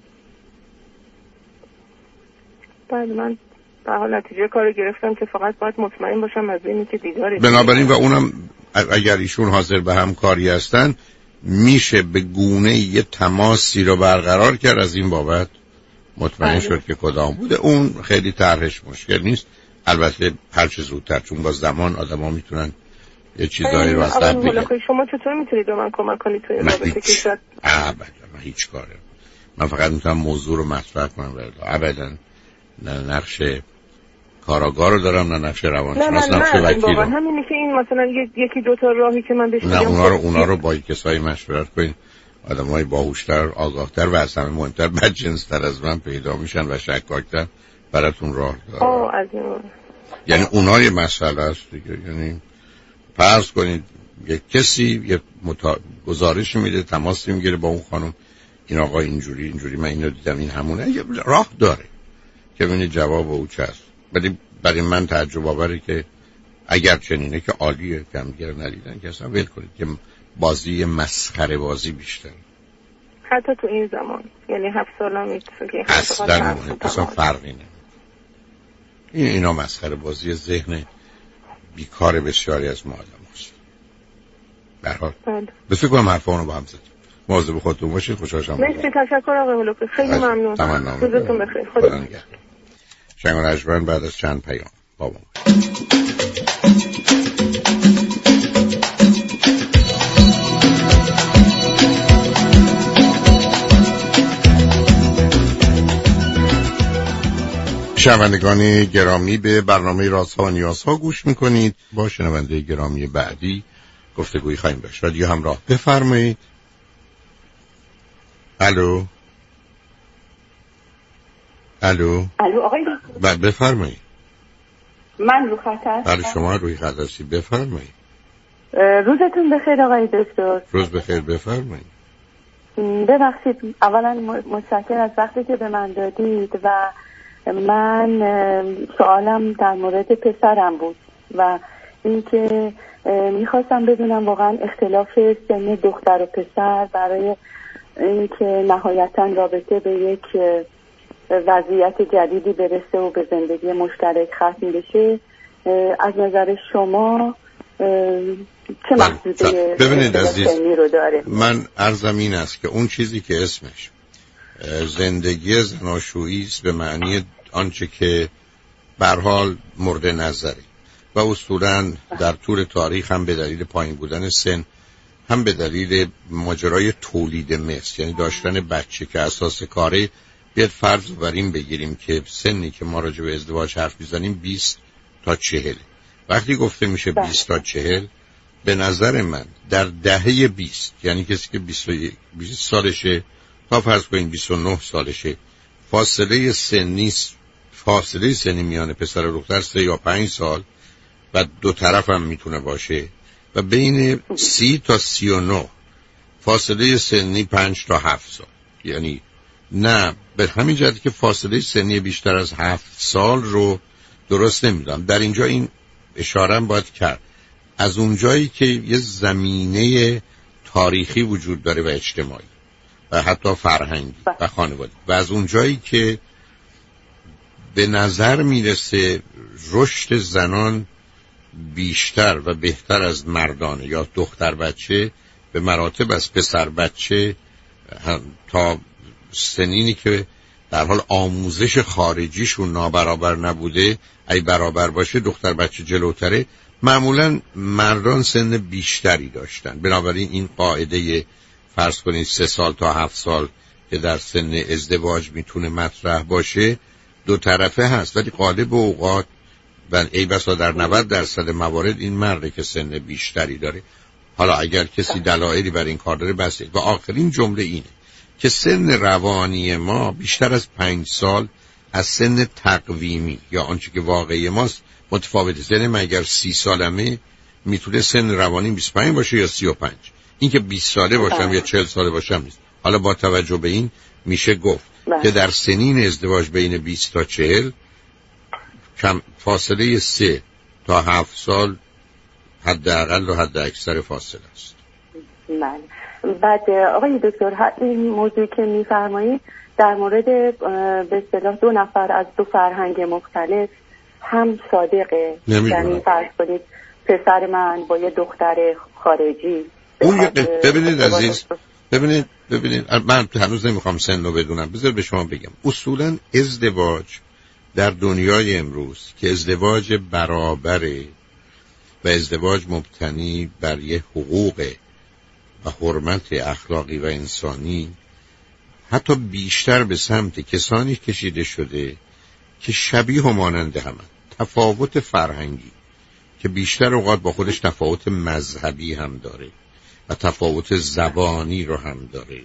بعد من به حال نتیجه کار گرفتم که فقط باید مطمئن باشم از اینی که دیداری. بنابراین و اونم اگر ایشون حاضر به همکاری هستن میشه به گونه یه تماسی رو برقرار کرد، از این بابت مطمئن شد که کدام بوده. اون خیلی طرحش مشکل نیست، البته هر چه زودتر، چون با زمان آدما میتونن یه چیزایی رو از قبل بگن. شما چطور میتونید به من کمک کنید توی رابطه که شد؟ ابدا من هیچ کاره، من فقط میتونم موضوع رو مطرح کنم. ابدا نه نقش کاراگاه رو دارم، نه نقش روانشناس، نه نقش وکیل. نه همینه که این مثلا یکی دو تا راهی که من بهش نه اونا رو اونا رو با کسایی مشورت کنین، آدمای باهوشتر، آگاهتر و از همه مهمتر بدجنس‌تر از من پیدا میشن و شکاکتر براتون راه داره. آه از این یعنی اونها یه مسئله است دیگه. یعنی فرض کنید یک کسی یه متا... گزارش میده، تماس میگیره با اون خانم، این آقا اینجوری اینجوری من اینو دیدم، این همونه، یه راه داره که ببینید جواب او چه است. ولی برای من تعجب آوره که اگر چنینه که عالیه که هم دیگر ندیدن که اصلا ول کنید که بازی مسخره بازی بیشتر. حتی تو این زمان یعنی هفت سال هم میتونه که اصلا اصلا فرقی نمید. این اینا مسخره بازی ذهن بیکار بسیاری از ما آدم هست. برحال به فکر کنم حرف اونو با هم زد. مواظب خودتون باشید. خوشحال شدم. مرسی، تشکر آقای هولاکویی، خیلی ممنون. روزتون بخیر. خدا نگهدار. شنگ و نجمن بعد از چند پیام با ما. شنوندگان گرامی، به برنامه رازها و نیازها گوش میکنید. با شنونده گرامی بعدی گفتگویی خواهیم داشت. رادیو همراه، بفرمایید. الو الو الو آقای بعد بفرمایید. من رو خط هستم. بله شما روی خط هستید، بفرمایید. روزتون بخیر آقای دکتر. روز بخیر، بفرمایید. ببخشید، اولا متشکرم از وقتی که به من دادید و من سوالم در مورد پسرم بود و اینکه میخواستم بدونم واقعا اختلاف سن دختر و پسر برای اینکه نهایتا رابطه به یک وضعیت جدیدی برسه و به زندگی مشترک ختم بشه، از نظر شما چه محدوده ببینید عزیز، رو داره؟ من عرضم این است که اون چیزی که اسمش زندگی زناشویی است به معنی آنچه که به هر حال مورد نظره و اصولاً در طول تاریخ هم به دلیل پایین بودن سن، هم به دلیل ماجرای تولید مثل، یعنی داشتن بچه که اساس کاره، بیاد فرض بر این بگیریم که سنی که ما راجع به ازدواج حرف میزنیم بیست تا چهل. وقتی گفته میشه بیست تا چهل، به نظر من در دهه بیست، یعنی کسی که بیست سالشه تا فرض کنیم بیست و نه سالشه، فاصله سنی فاصله سنی میان پسر و دختر سه یا پنج سال و دو طرف هم میتونه باشه، و بین سی تا سی و نه فاصله سنی پنج تا هفت سال. یعنی نه، به همین جهت که فاصله سنی بیشتر از هفت سال رو درست نمیدونم. در اینجا این اشاره‌ام باید کرد از اونجایی که یه زمینه تاریخی وجود داره و اجتماعی و حتی فرهنگی و خانوادگی، و از اونجایی که به نظر میرسه رشد زنان بیشتر و بهتر از مردانه یا دختر بچه به مراتب از پسر بچه، تا سنینی که در حال آموزش خارجیشون نابرابر نبوده، ای برابر باشه دختر بچه جلوتره. معمولا مردان سن بیشتری داشتن، بنابراین این قاعده فرض کنید سه سال تا هفت سال که در سن ازدواج میتونه مطرح باشه دو طرفه هست، ولی غالب اوقات و ای بسا در نود درصد موارد این مرده که سن بیشتری داره. حالا اگر کسی دلایلی بر این کار داره بسه. و آخرین جمله اینه که سن روانی ما بیشتر از پنج سال از سن تقویمی یا آنچه که واقعی ماست متفاوته. سن من اگر سی سالمه میتونه سن روانی بیست و پنج باشه یا سی و پنج. این که بیست ساله باشم یا چهل ساله باشم نیست. حالا با توجه به این میشه گفت که در سنین ازدواج بین بیست تا چهل کم فاصله سه تا هفت سال حداقل و حد اکثر فاصله است. بله. بعد آقای دکتر، این موضوعی که میفرمایید در مورد به اصطلاح دو نفر از دو فرهنگ مختلف هم صادقه؟ یعنی فرض کنید پسر من با یه دختر خارجی. اون ببینید عزیز، ببینید ببینید من هنوز نمیخوام سن رو بدونم، بذار به شما بگم. اصولا ازدواج در دنیای امروز که ازدواج برابره و ازدواج مبتنی بر یه حقوق و حرمت اخلاقی و انسانی، حتی بیشتر به سمت کسانی کشیده شده که شبیه و مانند همند. تفاوت فرهنگی که بیشتر اوقات با خودش تفاوت مذهبی هم داره و تفاوت زبانی رو هم داره،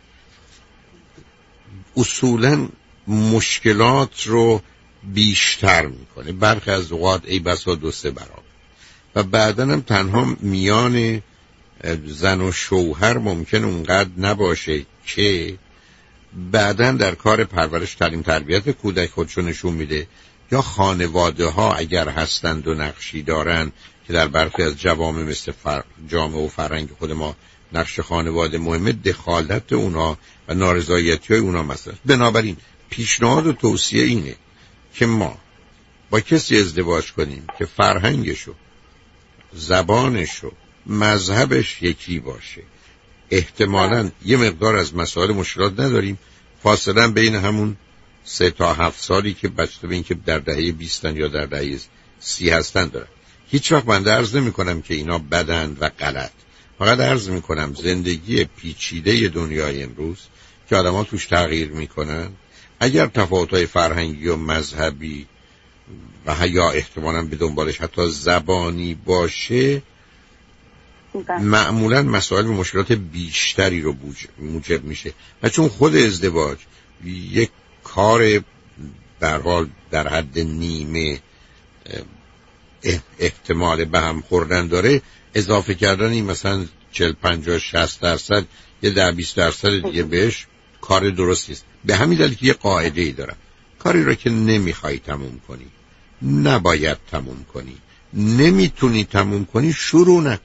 اصولاً مشکلات رو بیشتر میکنه. برخی از اوقات ای بسا دو سه برابر. و بعداً هم تنها میان زن و شوهر ممکن اونقدر نباشه که بعداً در کار پرورش تعلیم تربیت کودک خودشو نشون میده، یا خانواده ها اگر هستند و نقشی دارن که در برخی از جوامع مثل فر... جامعه و فرهنگ خود ما نقش خانواده مهمه، دخالت اونا و نارضایتی های اونا مثلا. بنابراین پیشنهاد و توصیه اینه که ما با کسی ازدواج کنیم که فرهنگشو، زبانشو، مذهبش یکی باشه. احتمالاً یه مقدار از مسائل مشکلات نداریم. فاصله بین همون سه تا هفت سالی که بچه به این که در دهه بیستن یا در دهه سی هستن دارن. هیچ وقت من عرض نمی کنم که اینا بدند و غلط. فقط عرض می کنم زندگی پیچیده دنیای امروز که آدم ها توش تغییر می کنن اگر تفاوت‌های فرهنگی و مذهبی و یا احتمالاً به دنبالش حتی زبانی باشه، معمولاً مسائل و مشکلات بیشتری رو موجب میشه. و چون خود ازدواج یک کار در حال در حد نیمه احتمال به هم خوردن داره، اضافه کردن این مثلا چهل پنجاه شصت درصد یه ده بیست درصد دیگه بهش کار درستی است. به همین دلیل که یه قاعده ای دارم، کاری رو که نمیخوای تموم کنی نباید تموم کنی، نمیتونی تموم کنی شروع نکن.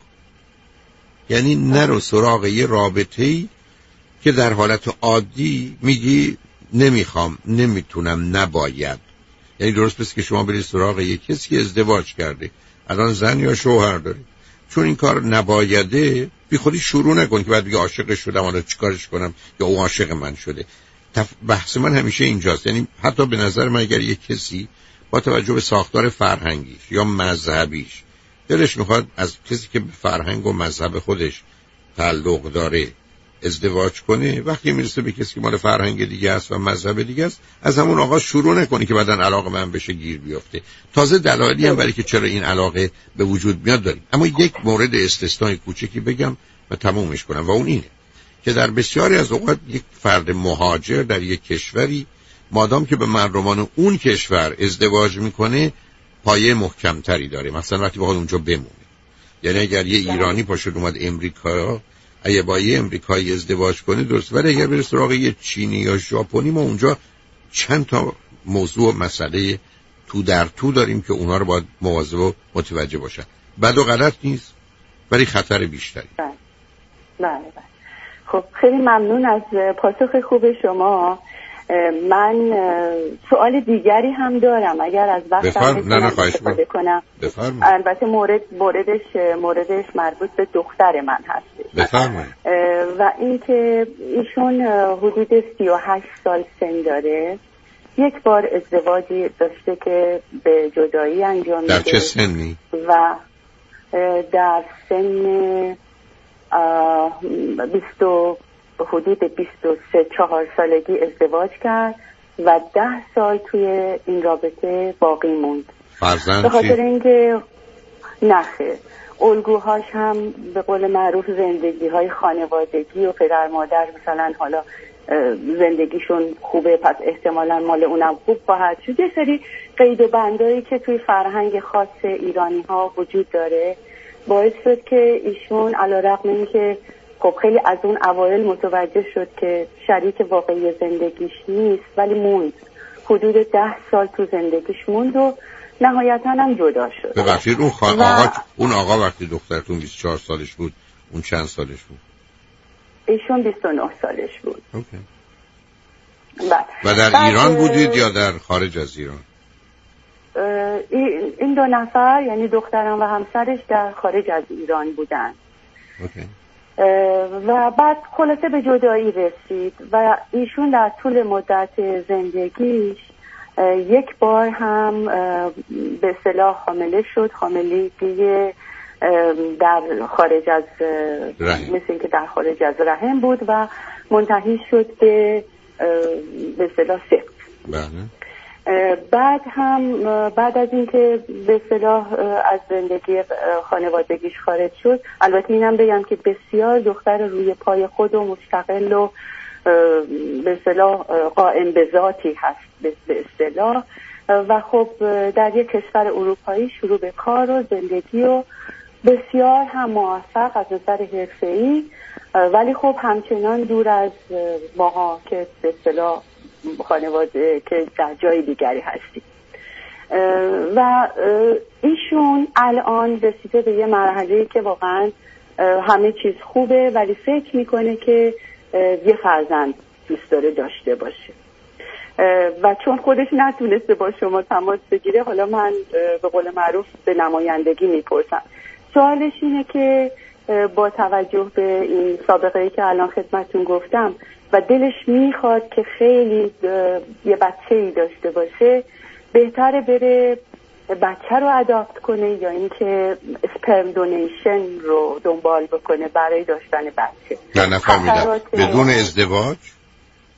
یعنی نرو سراغ یه رابطه‌ای که در حالت عادی میگی نمیخوام، نمیتونم، نباید. یعنی درست پس که شما برید سراغ یه کسی که ازدواج کرده، الان زن یا شوهر داره، چون این کار نبایده بی خودی شروع نکن که بعد بگی عاشقش شدم حالا چیکارش کنم یا اون عاشق من شده. بحث من همیشه اینجاست. یعنی حتی به نظر من اگر یه کسی با توجه به ساختار فرهنگیش یا مذهبیش دلش میخواد از کسی که به فرهنگ و مذهب خودش تعلق داره ازدواج کنه، وقتی میرسه به کسی که مال فرهنگ دیگه است و مذهب دیگه است، از همون آغاز شروع نکنی که بعدن علاقه من بشه گیر بیفته. تازه دلایلی هم برای که چرا این علاقه به وجود میاد داریم. اما یک مورد استثنایی کوچکی بگم و تمومش کنم و اون اینه که در بسیاری از اوقات یک فرد مهاجر در یک کشوری مادام که به مردمان اون کشور ازدواج میکنه پایه محکمتری داره. مثلا وقتی بخواد اونجا بمونه، یعنی اگر یه ایرانی پاشد اومد امریکا، اگه با یه امریکایی ازدواج کنه درست، ولی اگر بره سراغ یه چینی یا ژاپنی، ما اونجا چند تا موضوع و مسئله تو در تو داریم که اونا رو باید مواظب و متوجه باشن. بد و غلط نیست ولی خطر بیشتری. بله بله بله. خب خیلی ممنون از پاسخ خوب شما. من سوال دیگری هم دارم اگر از وقتم استفاده کنم. بفرمایید. البته مورد موردش موردش مربوط به دختر من هست. بفرمایید. و این که ایشون حدود سی و هشت سال سن داره. یک بار ازدواجی داشته که به جدایی انجام میده. در چه سنی؟ و در سن بیست حدود بیست و سه چهار سالگی ازدواج کرد و ده سال توی این رابطه باقی موند. فرزند به خاطر اینکه نخه الگوهاش هم به قول معروف زندگی های خانوادگی و پدر مادر مثلا حالا زندگیشون خوبه پس احتمالا مال اونم خوب خواهد شد. یه سری قید و بندایی که توی فرهنگ خاص ایرانی ها وجود داره باعث شد که ایشون علیرغم اینکه خب خیلی از اون اوایل متوجه شد که شریک واقعی زندگیش نیست ولی موند. حدود ده سال تو زندگیش موند و نهایتا هم جدا شد. ببخشید اون خان... و... آقا اون آقا وقتی دخترتون بیست و چهار سالش بود اون چند سالش بود؟ ایشون بیست و نه سالش بود. اوکی. بله. و در بعد... ایران بودید یا در خارج از ایران؟ این دو نفر یعنی دخترم و همسرش در خارج از ایران بودن. اوکی. و بعد خلاصه به جدایی رسید و ایشون در طول مدت زندگیش یک بار هم به اصطلاح حامله شد. حاملگی در خارج از رحم. مثل اینکه در خارج از رحم بود و منتهی شد به به اصطلاح سقط. بله. بعد هم بعد از اینکه به اصطلاح از زندگی خانوادگیش خارج شد، البته اینم بگم که بسیار دختر روی پای خود و مستقل و به اصطلاح قائم به ذاتی هست به اصطلاح و خب در یک کشور اروپایی شروع به کار و زندگی و بسیار هم موفق از نظر حرفه‌ای، ولی خب همچنان دور از ماها که به اصطلاح خانواده که در جای دیگری هستیم. و ایشون الان رسیده به یه مرحله‌ای که واقعا همه چیز خوبه ولی فکر میکنه که یه فرزند دوست داره داشته باشه و چون خودش نتونسته با شما تماس بگیره، حالا من به قول معروف به نمایندگی میپرسم. سوالش اینه که با توجه به این سابقه‌ای که الان خدمتتون گفتم و دلش میخواد که خیلی یه بچه‌ای داشته باشه، بهتره بره بچه رو اداپت کنه یا اینکه اسپرم دونیشن رو دنبال بکنه برای داشتن بچه؟ نه نفهمیدم. بدون ازدواج؟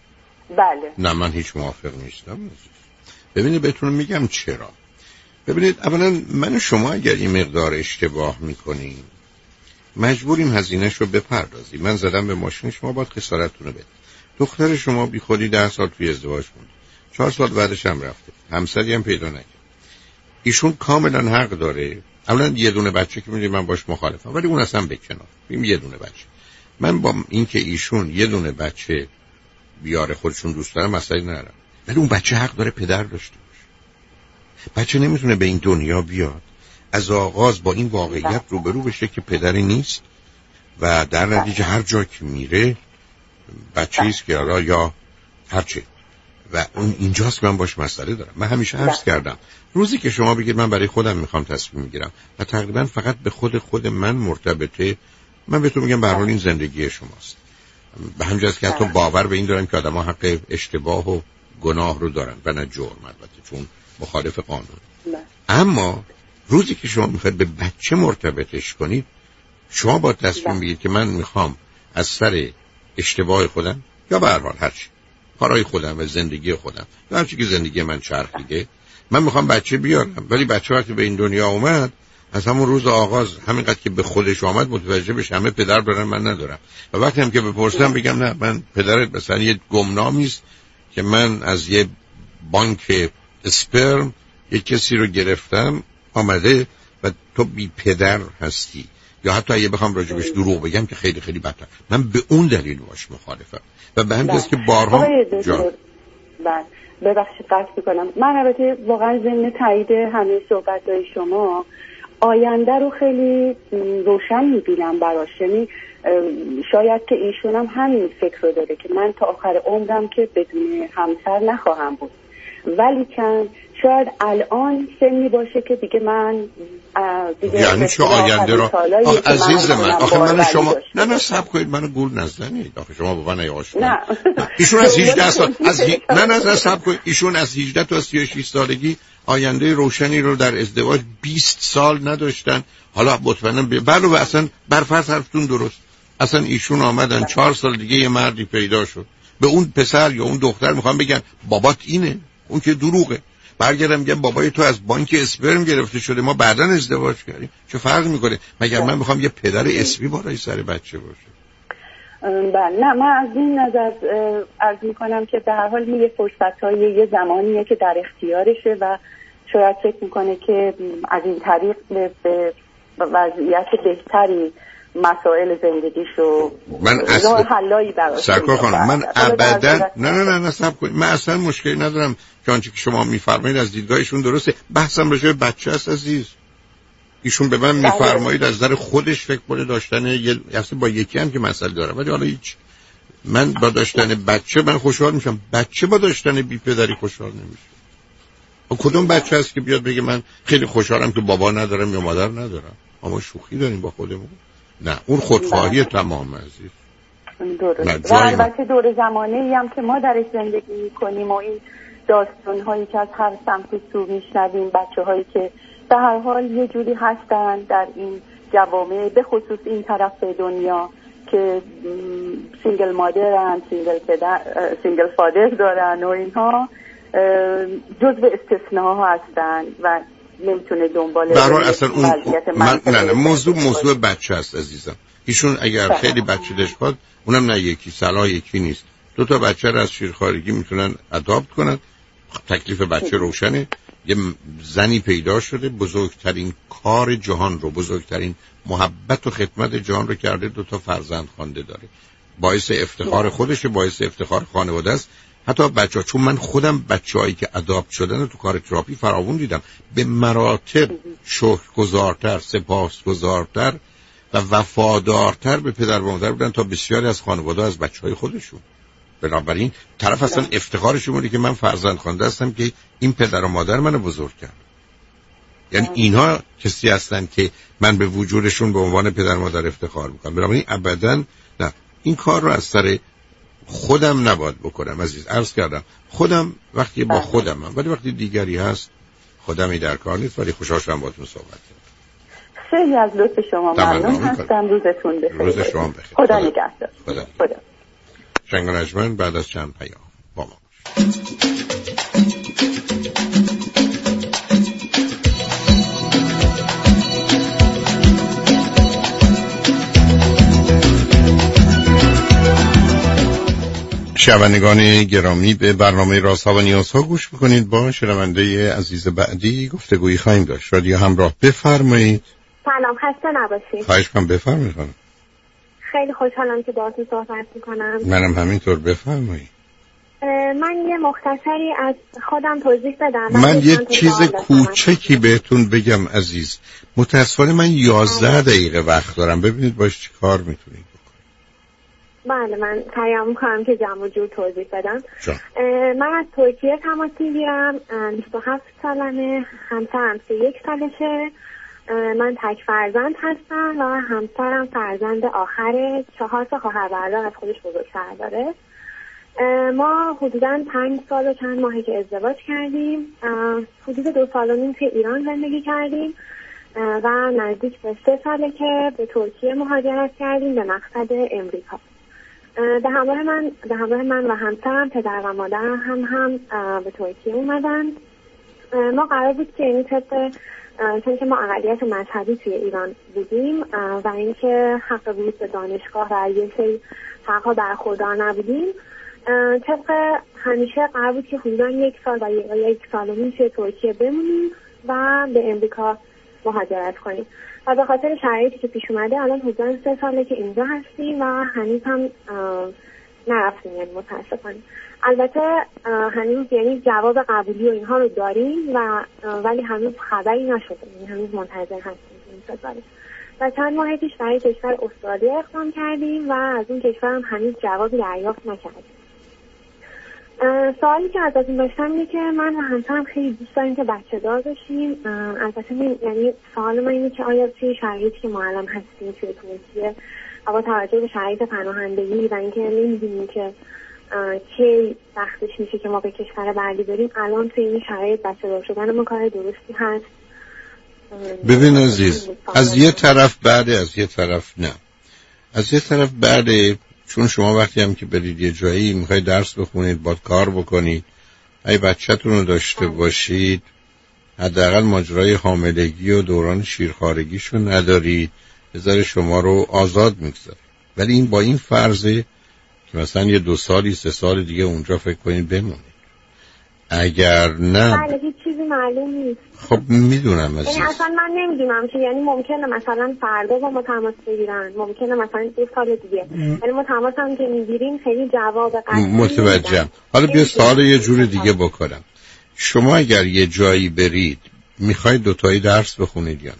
بله. نه من هیچ موافق نیستم. ببینید بهتون میگم چرا. ببینید اولا من و شما اگر این مقدار اشتباه میکنیم مجبوریم هزینهش رو بپردازیم. من زدم به ماشین شما، باید خسارتتون رو بدید. دختر شما بی خودی ده سال توی ازدواج مونده، چهار سال بعدش هم رفته، همسری هم پیدا نکرد. ایشون کاملا حق داره. اولا یه دونه بچه که میگه من باش مخالفم، ولی اون اصلا به کنار. ببین یه دونه بچه، من با اینکه ایشون یه دونه بچه بیاره خودشون دوست دارم مسئله ندارم، ولی اون بچه حق داره پدر داشته باشه. بچه نمیتونه به این دنیا بیاد از آغاز با این واقعیت روبرو بشه که پدری نیست و در نتیجه هر جا که میره بچه‌ای است که حالا یا هرچه و اون اینجاست که من باش مسئله دارم. من همیشه عرض کردم روزی که شما بگید من برای خودم میخوام تصمیم میگیرم و تقریبا فقط به خود خود من مرتبطه، من بهتون میگم به هر حال این زندگی شماست. به همین جاست که حتی باور به این دارم که آدم‌ها حق اشتباه و گناه رو دارن و نه جرم، البته چون مخالف قانون. اما روزی که شما میخواید به بچه مرتبطش کنید، شما با تصمیم بگیرید که من میخوام از سر اشتباه خودم یا به هر حال هرچی کارهای خودم و زندگی خودم یا هرچی که زندگی من چرخیده من میخوام بچه بیارم، ولی بچه وقتی به این دنیا اومد از همون روز آغاز همینقدر که به خودش آمد متوجه بشه همه پدر دارن من ندارم و وقتی هم که بپرسم بگم نه من پدرت مثلا یه گمنامی است که من از یه بانک اسپرم یه کسی رو گرفتم آمده و تو بی پدر هستی، یا حتی اگه بخوام راجبش دروغ بگم که خیلی خیلی بدتر، من به اون دلیل باش مخالفم و به همین جاست که بارها جان ببخشید قطع میکنم. من البته واقعا ضمن تایید همه صحبت‌های شما آینده رو خیلی روشن میبینم براش، یعنی شاید که ایشون هم همین فکر رو داره که من تا آخر عمرم که بدون همسر نخواهم بود، ولی چند شاید الان سنی باشه که دیگه من دیگه یعنی چه آینده رو آخ عزیز من آخه من شما نه نه صبر کنید منو گول نزنید، آخه شما با من آشنا ایشون از هجده سال از هی... نه نه صبر کنید ایشون از هجده تا سی و شش سالگی آینده روشنی رو در ازدواج بیست سال نداشتن. حالا مطمئنم بله و اصلا برفرض حرفتون درست، اصلا ایشون آمدن چهار سال دیگه یه مردی پیدا شد، به اون پسر یا اون دختر میخوام بگن بابات اینه، اون که دروغه، برگردم میگم بابای تو از بانک اسپرم گرفته شده ما بعداً ازدواج کردیم، چه فرق میکنه؟ مگر من میخوام یه پدر اسمی بالای سر بچه باشه؟ بله نه من از این نظر عرض میکنم که به هر حال یه فرصت‌های یه زمانیه که در اختیارشه و شاید فکر میکنه که از این طریق به وضعیت بهتری مسائل زندگیشو من اصلا حلایی براش سرکار خانم من ابدا نه نه نه نصب کنید، من اصلا مشکلی ندارم که آنچه که شما میفرمایید از دیدگاهشون درسته، بحثم راجع به بچه است عزیز. ایشون به من میفرمایید از نظر خودش فکر کنه داشتن یه اصلا با یکی هم که مسئله داره، ولی حالا هیچ من با داشتن بچه من خوشحال میشم، بچه با داشتن بی پدری خوشحال نمیشه. و کدوم بچه هست که بیاد بگه من خیلی خوشحالم که بابا ندارم یا مادر ندارم؟ اما شوخی داریم با خودمون. نه اون خودخواهی تمام عزیز. درست. و البته دور زمانه‌ای هم که ما درش زندگی می‌کنیم و این داستان‌هایی که از هر سمت و سو می‌شنویم، بچه‌هایی که به هر حال یه جوری هستن در این جوامع به خصوص این طرف دنیا که سینگل مادرن، سینگل پدر، سینگل فادر دارن و اینها جزو استثناءها هستن و نمیتونه دنبال برای اصلا اون من نه نه موضوع موضوع بچه است عزیزم. ایشون اگر بله. خیلی بچه داشت خواهد اونم نه یکی صلاح یکی نیست، دو تا بچه رو از شیرخوارگی میتونن اداپت کنن، تکلیف بچه روشنه. یه زنی پیدا شده بزرگترین کار جهان رو، بزرگترین محبت و خدمت جهان رو کرده، دو تا فرزند خوانده داره، باعث افتخار خودشه، باعث افتخار خانواده است. حتی بچه‌ها، چون من خودم بچه‌هایی که اداپت شدن رو تو کار تراپی فراوون دیدم، به مراتب شکرگزارتر، سپاسگزارتر و وفادارتر به پدر و مادر بودن تا بسیاری از خانواده‌ها از بچه‌های خودشون. بنابراین طرف اصلا افتخارش اینه که من فرزند خوانده هستم که این پدر و مادر منو بزرگ کرد. یعنی اینها کسی هستن که من به وجودشون به عنوان پدر و مادر افتخار میکنم. بنابراین ابداً نه، این کار رو از سر خودم نباید بکنم عزیز. عرض کردم خودم وقتی با خودم هم، ولی وقتی دیگری هست خودمی در کار نیست. ولی خوشحال شدم باهاتون صحبت کردم. خیلی از لطف شما ممنون هستم. روزتون بخیر. روز شما بخیر. خدا نگهدار. خدا. خدا. شنگ و نجمن بعد از چند پیام با شنوندگان گرامی، به برنامه رازها و نیازها گوش میکنید. با شنونده عزیز بعدی گفتگویی خواهیم داشت. رادیو همراه، بفرمایید. سلام، خسته نباشید. خواهش کنم، بفرمایید. خیلی خوشحالم که باهاتون صحبت میکنم. منم همینطور، بفرمایید. من یه مختصری از خودم توضیح بدم. من یه چیز کوچکی بهتون بگم عزیز. متاسفانه من یازده دقیقه وقت دارم. ببینید باش چی کار میتونید. بله، من سعی میکنم که جمع و جور توضیح بدم. من از ترکیه تماس میگیرم. بیست و هفت سالمه، همسرم سی و یک سالشه. من تک فرزند هستم و همسرم فرزند آخر چهار تا خواهر برادر از خودش بزرگتر داره. ما حدوداً پنج سال و چند ماهی که ازدواج کردیم. حدود دو سال و نیم که ایران زندگی کردیم و نزدیک به سه ساله که به ترکیه مهاجرت کردیم به مقصد امریکا. به همراه من به همراه من و همسرم، پدر و مادرم هم هم به ترکیه اومدن. ما قرار بود که این طبق چون که ما اقلیت مذهبی توی ایران بودیم و اینکه حق ورود به دانشگاه و یه سری حقها برخوردار نبودیم، طبق همیشه قرار بود که حدودا یک سال و یک سال و نیم توی ترکیه بمونیم و به امریکا مهاجرت کنیم. و به خاطر شرایطی که پیش اومده الان حدودا سه ساله که اینجا هستیم و هنوز هم نرفتیم، یعنی متاسفانه. البته هنوز یعنی جواب قبولی و اینها رو داریم و ولی هنوز خبری نشده، یعنی هنوز منتظر هستیم این سه ساله. و چند ماه پیش برای کشور استرالیا اقدام کردیم و از اون کشور هم هنوز جوابی دریافت نکردیم. سوالی که ازتون داشتم اینه که من و همسرم خیلی دوست داریم که بچه دار بشیم. البته یعنی سوال من اینه که آیا توی شرایطی که ما الان هستیم توی ترکیه و با توجه به شرایط پناهندگی و اینکه نمیدونیم که کی وقتش میشه که ما به کشور بعدی بریم، الان توی این شرایط بچه دار شدن ما کار درستی هست؟ ببین عزیز، از یه طرف بعده، از یه طرف نه. از یه طرف بعده چون شما وقتی هم که برید یه جایی میخواید درس بخونید، باید کار بکنید، اگه بچه‌تون رو داشته باشید حداقل ماجرای حاملگی و دوران شیرخوارگیشو ندارید، بذاره شما رو آزاد میگذاره. ولی این با این فرضه که مثلا یه دو سالی سه سال دیگه اونجا فکر کنید بمونید. اگر نه بله، هیچ چیزی معلوم نیست. خب میدونم عزیز، یعنی اصلا من نمیدونم که یعنی ممکنه مثلا فردا با ما تماس بگیرن، ممکنه مثلا دو سال دیگه، یعنی ما تماس هم که میگیریم خیلی جواب قطعی متوجهم. حالا بیا سوال یه جور دیگه بکنم. شما اگر یه جایی برید میخواید دوتایی درس بخونید یا نه؟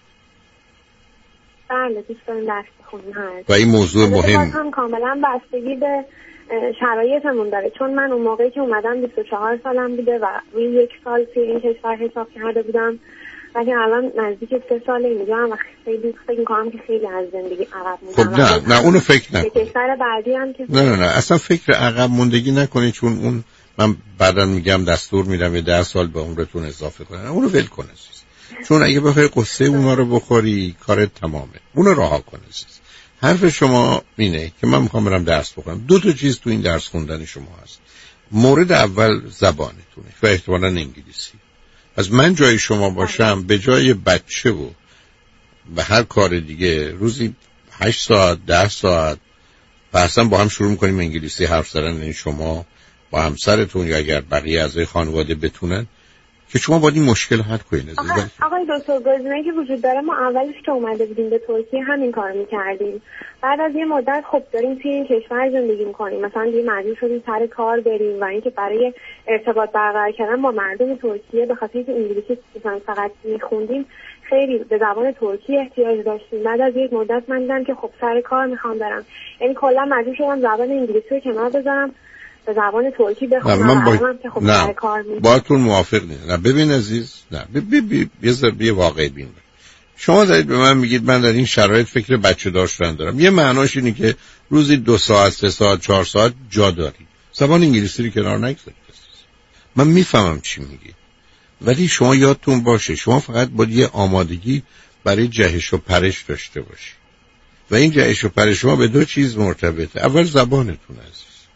بله، دوست داریم درس بخونیم. و این موضوع مهم هم کاملا بستگی به شرایطمون داره، چون من اون موقعی که اومدم بیست و چهار سالم بوده و روی یک سال توی این کشور حساب کرده بودم، ولی الان نزدیک سه سال اینجا هم و خیلی فکر می‌کنم که خیلی از زندگی عقب موندم. خب نه نه اونو فکر نکنید. کشور بعدی هم که نه نه نه اصلا فکر عقب موندگی نکنید، چون اون من بعداً میگم دستور میدم یه ده سال به عمرتون اضافه کنن. اونو ول کن عزیز، چون اگه بخوای قصه اونا رو بخوری کارت تمامه. اونو رها کن عزیز. حرف شما اینه که من میخوام برم درس بخونم. دو تا چیز تو این درس خوندن شما هست. مورد اول زبانتونه و احتمالاً انگلیسی. از من جای شما باشم به جای بچه و به هر کار دیگه روزی هشت ساعت ده ساعت و اصلا با هم شروع میکنیم انگلیسی حرف زدن، این شما با همسرتون یا اگر بقیه اعضای خانواده بتونن که شما باید این مشکل حل کنید. آقای, آقای دکتر، گزینه‌ای که وجود داره، ما اولش که اومده بودیم به ترکیه همین کار میکردیم. بعد از یه مدت خب داریم توی این کشور زندگی میکنیم، مثلا دیگه مجبور شدیم سر کار بریم و اینکه برای ارتباط برقرار کردن با مردم ترکیه به خاطر اینکه انگلیسی مثلا فقط میخوندیم خیلی به زبان ترکی احتیاج داشتیم. بعد از یک مدت من دیدم که خب سر کار میخوام برم، یعنی کلا مجبور شدم زبان انگلیسی رو کنار بذارم به زبان ترکی بخونم. من با... که خب نه کار باهاتون موافق نیستم. نه ببین عزیز، نه بی بی بی بی واقعی بین. شما دارید به من میگید من در این شرایط فکر بچه داشتن دارم. یه معناش اینه که روزی دو ساعت سه ساعت چهار ساعت جا داری. زبان انگلیسی رو کنار نگذارید. من میفهمم چی میگی، ولی شما یادتون باشه شما فقط باید یه آمادگی برای جهش و پرش داشته باشی و این جهش و پرش شما به دو چیز مرتبطه. اول زبانتون عزیز،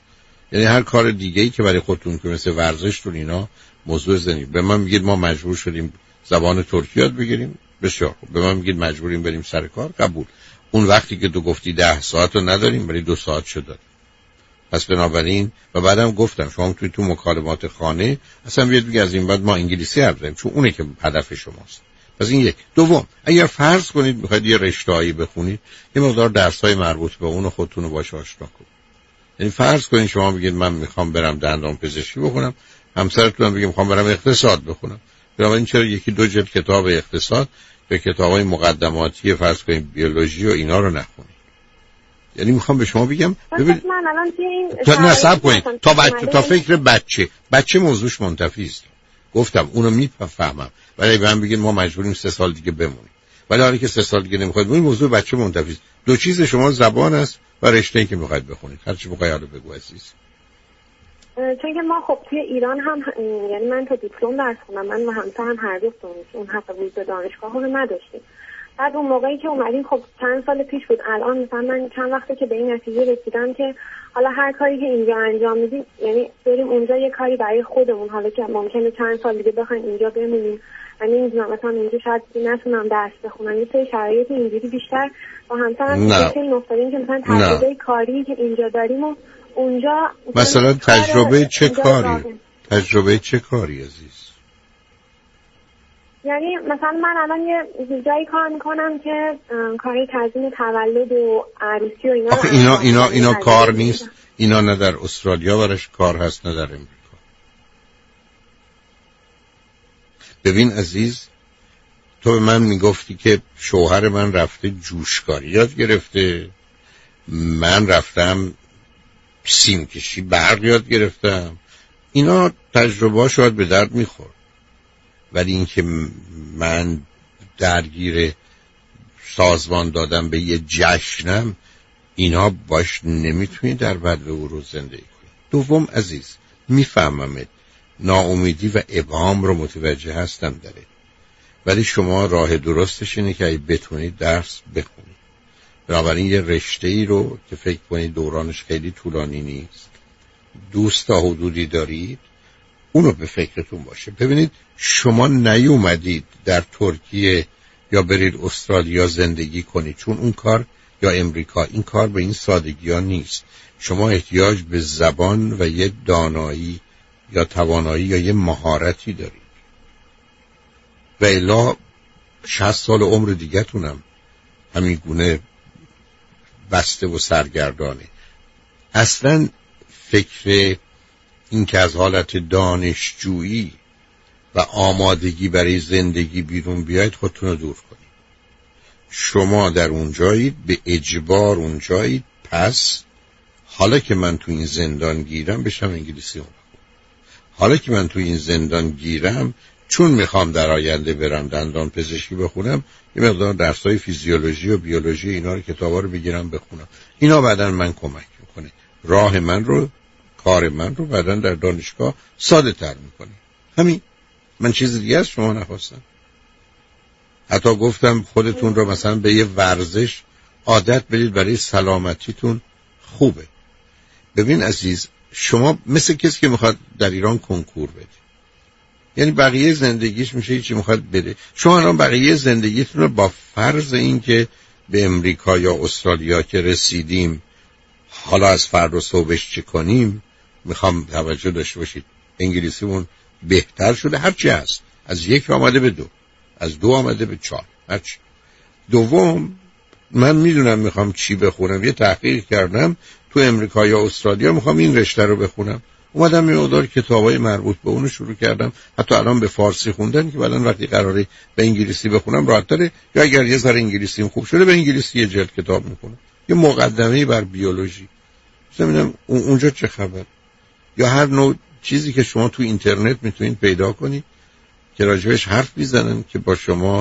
یعنی هر کار دیگه‌ای که برای خودتون که مثل ورزش تو اینا موضوع زندگی. به من میگید ما مجبور شدیم زبان ترکی یاد بگیریم، بسیار خوب. به من میگید مجبوریم بریم سر کار، قبول. اون وقتی که تو گفتی ده ساعت رو نداریم ولی دو ساعت شد. پس بنابراین و بعدم گفتم شما توی تو مکالمات خانه اصلا بیاد بگید از این بعد ما انگلیسی حرف بزنیم، چون اونه که هدف شماست. پس این یک. دوم، اگر فرض کنید میخواید یه رشته‌ای بخونید، یه مقدار درس‌های مربوط به اون خودتون رو باهاش آشنا کنید. یعنی فرض کنید شما بگید من میخوام برم دندان پزشکی بخونم، همسرتون میگه میخوام برم اقتصاد بخونم. بنابراین چرا یکی دو جلد کتاب اقتصاد به کتابای مقدماتی فرض کنید بیولوژی و اینا رو نخونید؟ یعنی میخوام به شما بگم ببین من الان این تا نصب کنید تا بچه تا فکر بچه بچه موضوعش منتفی است. گفتم اونو میفهمم ولی به من بگید ما مجبوریم سه سال دیگه بمونیم، ولی حالا که سه سال دیگه نمیخواید این موضوع بچه منتفی است. دو چیز شما زبان است و رشته‌ای که میخواید بخونید. هر چی بخواید حالا بگو عزیز. چون که ما خب توی ایران هم یعنی من تا دیپلم درس خوندم، من و همسرم هر دو اون حق بود به دانشگاه رو نداشتیم. بعد اون موقعی که اومدیم خب چند سال پیش بود، الان مثلا من چند وقته که به این نتیجه رسیدم که حالا هر کاری که اینجا انجام میدیم یعنی بریم اونجا یه کاری برای خودمون، حالا که ممکنه چند سال دیگه بخوایم اینجا بمونیم. من نمیدونم مثلا اینجا شاید نتونم درس بخونم، یه سری شرایط اینجوری بیشتر با همسرم خیلی نفتادیم که مثلا تجربه کاری که اینجا داریم و اونجا مثلا تجربه چه کاری؟ تجربه چه کاری عزیز؟ یعنی مثلا من الان یه جایی کار میکنم که کاری تزیین تولد و عروسی و اینا. آخه اینا اینا اینا کار نیست. اینا نه در استرالیا برش کار هست نه در امریکا. ببین عزیز، تو به من میگفتی که شوهر من رفته جوشکاری یاد گرفته، من رفتم سیم کشی برق یاد گرفتم. اینا تجربه شاید به درد میخورد، ولی اینکه من درگیر سازمان دادم به یه جشنم، اینا باش نمیتونی در بدو او رو زندگی کنی. دوم عزیز، میفهممت، ناامیدی و ابهام رو متوجه هستم داره، ولی شما راه درستش اینه که اگه بتونید درس بخونید. بنابراین یه رشته ای رو که فکر کنید دورانش خیلی طولانی نیست، دوست تا حدودی دارید، اونو به فکرتون باشه. ببینید شما نیومدید در ترکیه یا برید استرالیا زندگی کنید چون اون کار، یا امریکا، این کار به این سادگی ها نیست. شما احتیاج به زبان و یه دانایی یا توانایی یا یه مهارتی دارید و الا شصت سال عمر دیگه تونم همین گونه بسته و سرگردانه. اصلا فکر این که از حالت دانشجویی و آمادگی برای زندگی بیرون بیاید خودتون رو دور کنید. شما در اونجایید، به اجبار اونجایید، پس حالا که من تو این زندان گیرم بشم انگلیسی اون بخونم. حالا که من تو این زندان گیرم چون میخوام در آینده برم دندان پزشکی بخونم، یه مقدار درسای فیزیولوژی و بیولوژی اینا رو کتابا رو بگیرم بخونم. اینا بعداً من کمک میکنه، راه من رو، کار من رو بعداً در دانشگاه ساده تر میکنه. همین. من چیز دیگه از شما نخواستم. حتی گفتم خودتون رو مثلا به یه ورزش عادت بدید، برای سلامتیتون خوبه. ببین عزیز، شما مثل کسی که میخواد در ایران کنکور بده، یعنی بقیه زندگیش میشه هیچی میخواد بده. شما الان بقیه زندگیتون رو با فرض این که به امریکا یا استرالیا که رسیدیم حالا از فردا صبحش چه کنیم، میخوام توجه داشته باشید انگلیسیمون بهتر شده، هرچی هست، از یک آمده به دو، از دو آمده به چهار، هرچی. دوم، من میدونم میخوام چی بخونم، یه تحقیق کردم تو امریکا یا استرالیا میخوام این رشته رو بخونم، اومدم یه مقدار کتابای مربوط به اونو شروع کردم، حتی الان به فارسی خوندن که بعدن وقتی قراره به انگلیسی بخونم راحت‌تره، یا اگر یه ذره انگلیسیم خوب شده به انگلیسی یه جلد کتاب میخونم، یه مقدمه بر بیولوژی، ببینم اونجا چه خبر، یا هر نوع چیزی که شما تو اینترنت میتونید پیدا کنید که راجبش حرف میزنن که با شما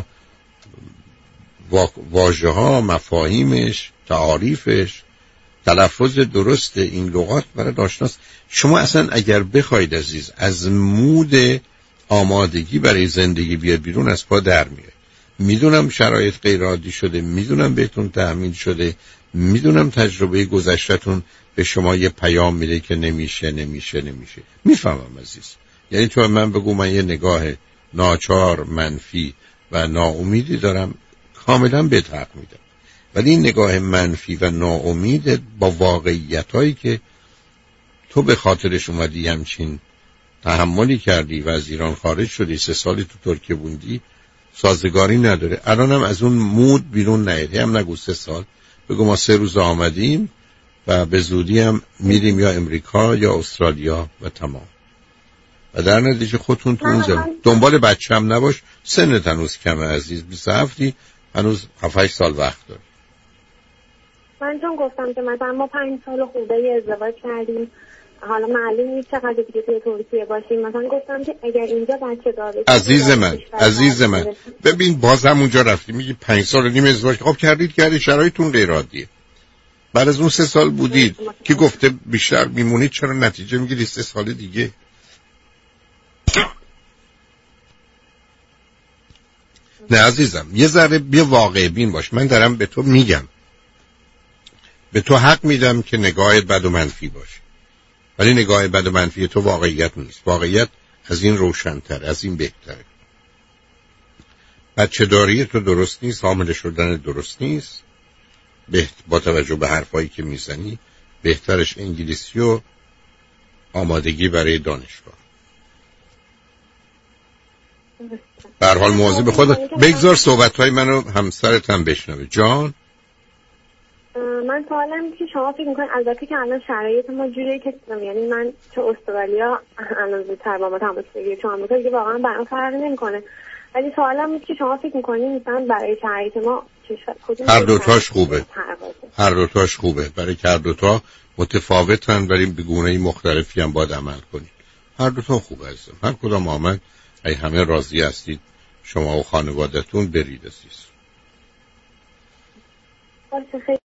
واژه ها، مفاهیمش، تعاریفش، تلفظ درست این لغات برای آشناست. شما اصلا اگر بخواید عزیز از مود آمادگی برای زندگی بیاد بیرون، از پا در میاد. میدونم شرایط غیر عادی شده، میدونم بهتون تأمین شده، میدونم تجربه گذشته‌تون به شما یه پیام میده که نمیشه نمیشه نمیشه. میفهمم عزیز. یعنی تو من بگو من یه نگاه ناچار، منفی و ناامیدی دارم، کاملا بهت حق میدم. ولی این نگاه منفی و ناامید با واقعیتایی که تو به خاطرش اومدی همچین تحملی کردی و از ایران خارج شدی، سه سالی تو ترکیه بوندی، سازگاری نداره. الانم از اون مود بیرون نیادی. هم نگو سه سال، بگو ما سه روز آمدیم و به زودی هم میریم یا امریکا یا استرالیا و تمام. و در نتیجه خودتون تو اون زمان دنبال بچه هم نباش. سنت هنوز کمه عزیز، بیست و هفتی، هنوز هفت هشت سال وقت داری. من چون گفتم که مثلا ما پنج سال خوبه ازدواج کردیم، حالا معلوم نیست چقدر دیگه توی ترکیه باشیم، مثلا گفتم که اگر اینجا بچه داره عزیز من عزیز من ببین باز هم اونجا رفتی میگی پنج سال و نیم ازدواج. خب کردید کردید شرایطتون غیر عادیه. بعد از اون سه سال بودید که گفته بیشتر میمونید، چرا نتیجه میگیری سه سال دیگه؟ نه عزیزم، یه ذره بیا واقع بین باش. من دارم به تو میگم، به تو حق میدم که نگاهت بد و منفی باشه، ولی نگاه بد و منفی تو واقعیت نیست. واقعیت از این روشن‌تر، از این بهتره. بچه داری تو درست نیست، حامله شدن درست نیست. بهت... با توجه به حرفایی که میزنی بهترش انگلیسی و آمادگی برای دانشگاه. به هر حال مواظب خودت بگذار صحبت‌های منو همسرت هم بشنوه. جان من سوالم که شما فکر میکنید، البته که الان شرایط ما جوریه که یعنی من چه استرالیا الان زودتر با ما تماس بگیره، چون آمریکا دیگه واقعا برام فرق نمیکنه، ولی سوالم اینه که شما فکر میکنید مثلا برای شرایط ما هر دوتاش خوبه، هر دوتاش خوبه، برای که هر دوتا متفاوتن ولی به گونه‌ای مختلفی هم باید عمل کنید. هر دوتا خوبه عزیزم، هر کدام آمد ای همه راضی هستید شما و خانوادتون برید عزیز.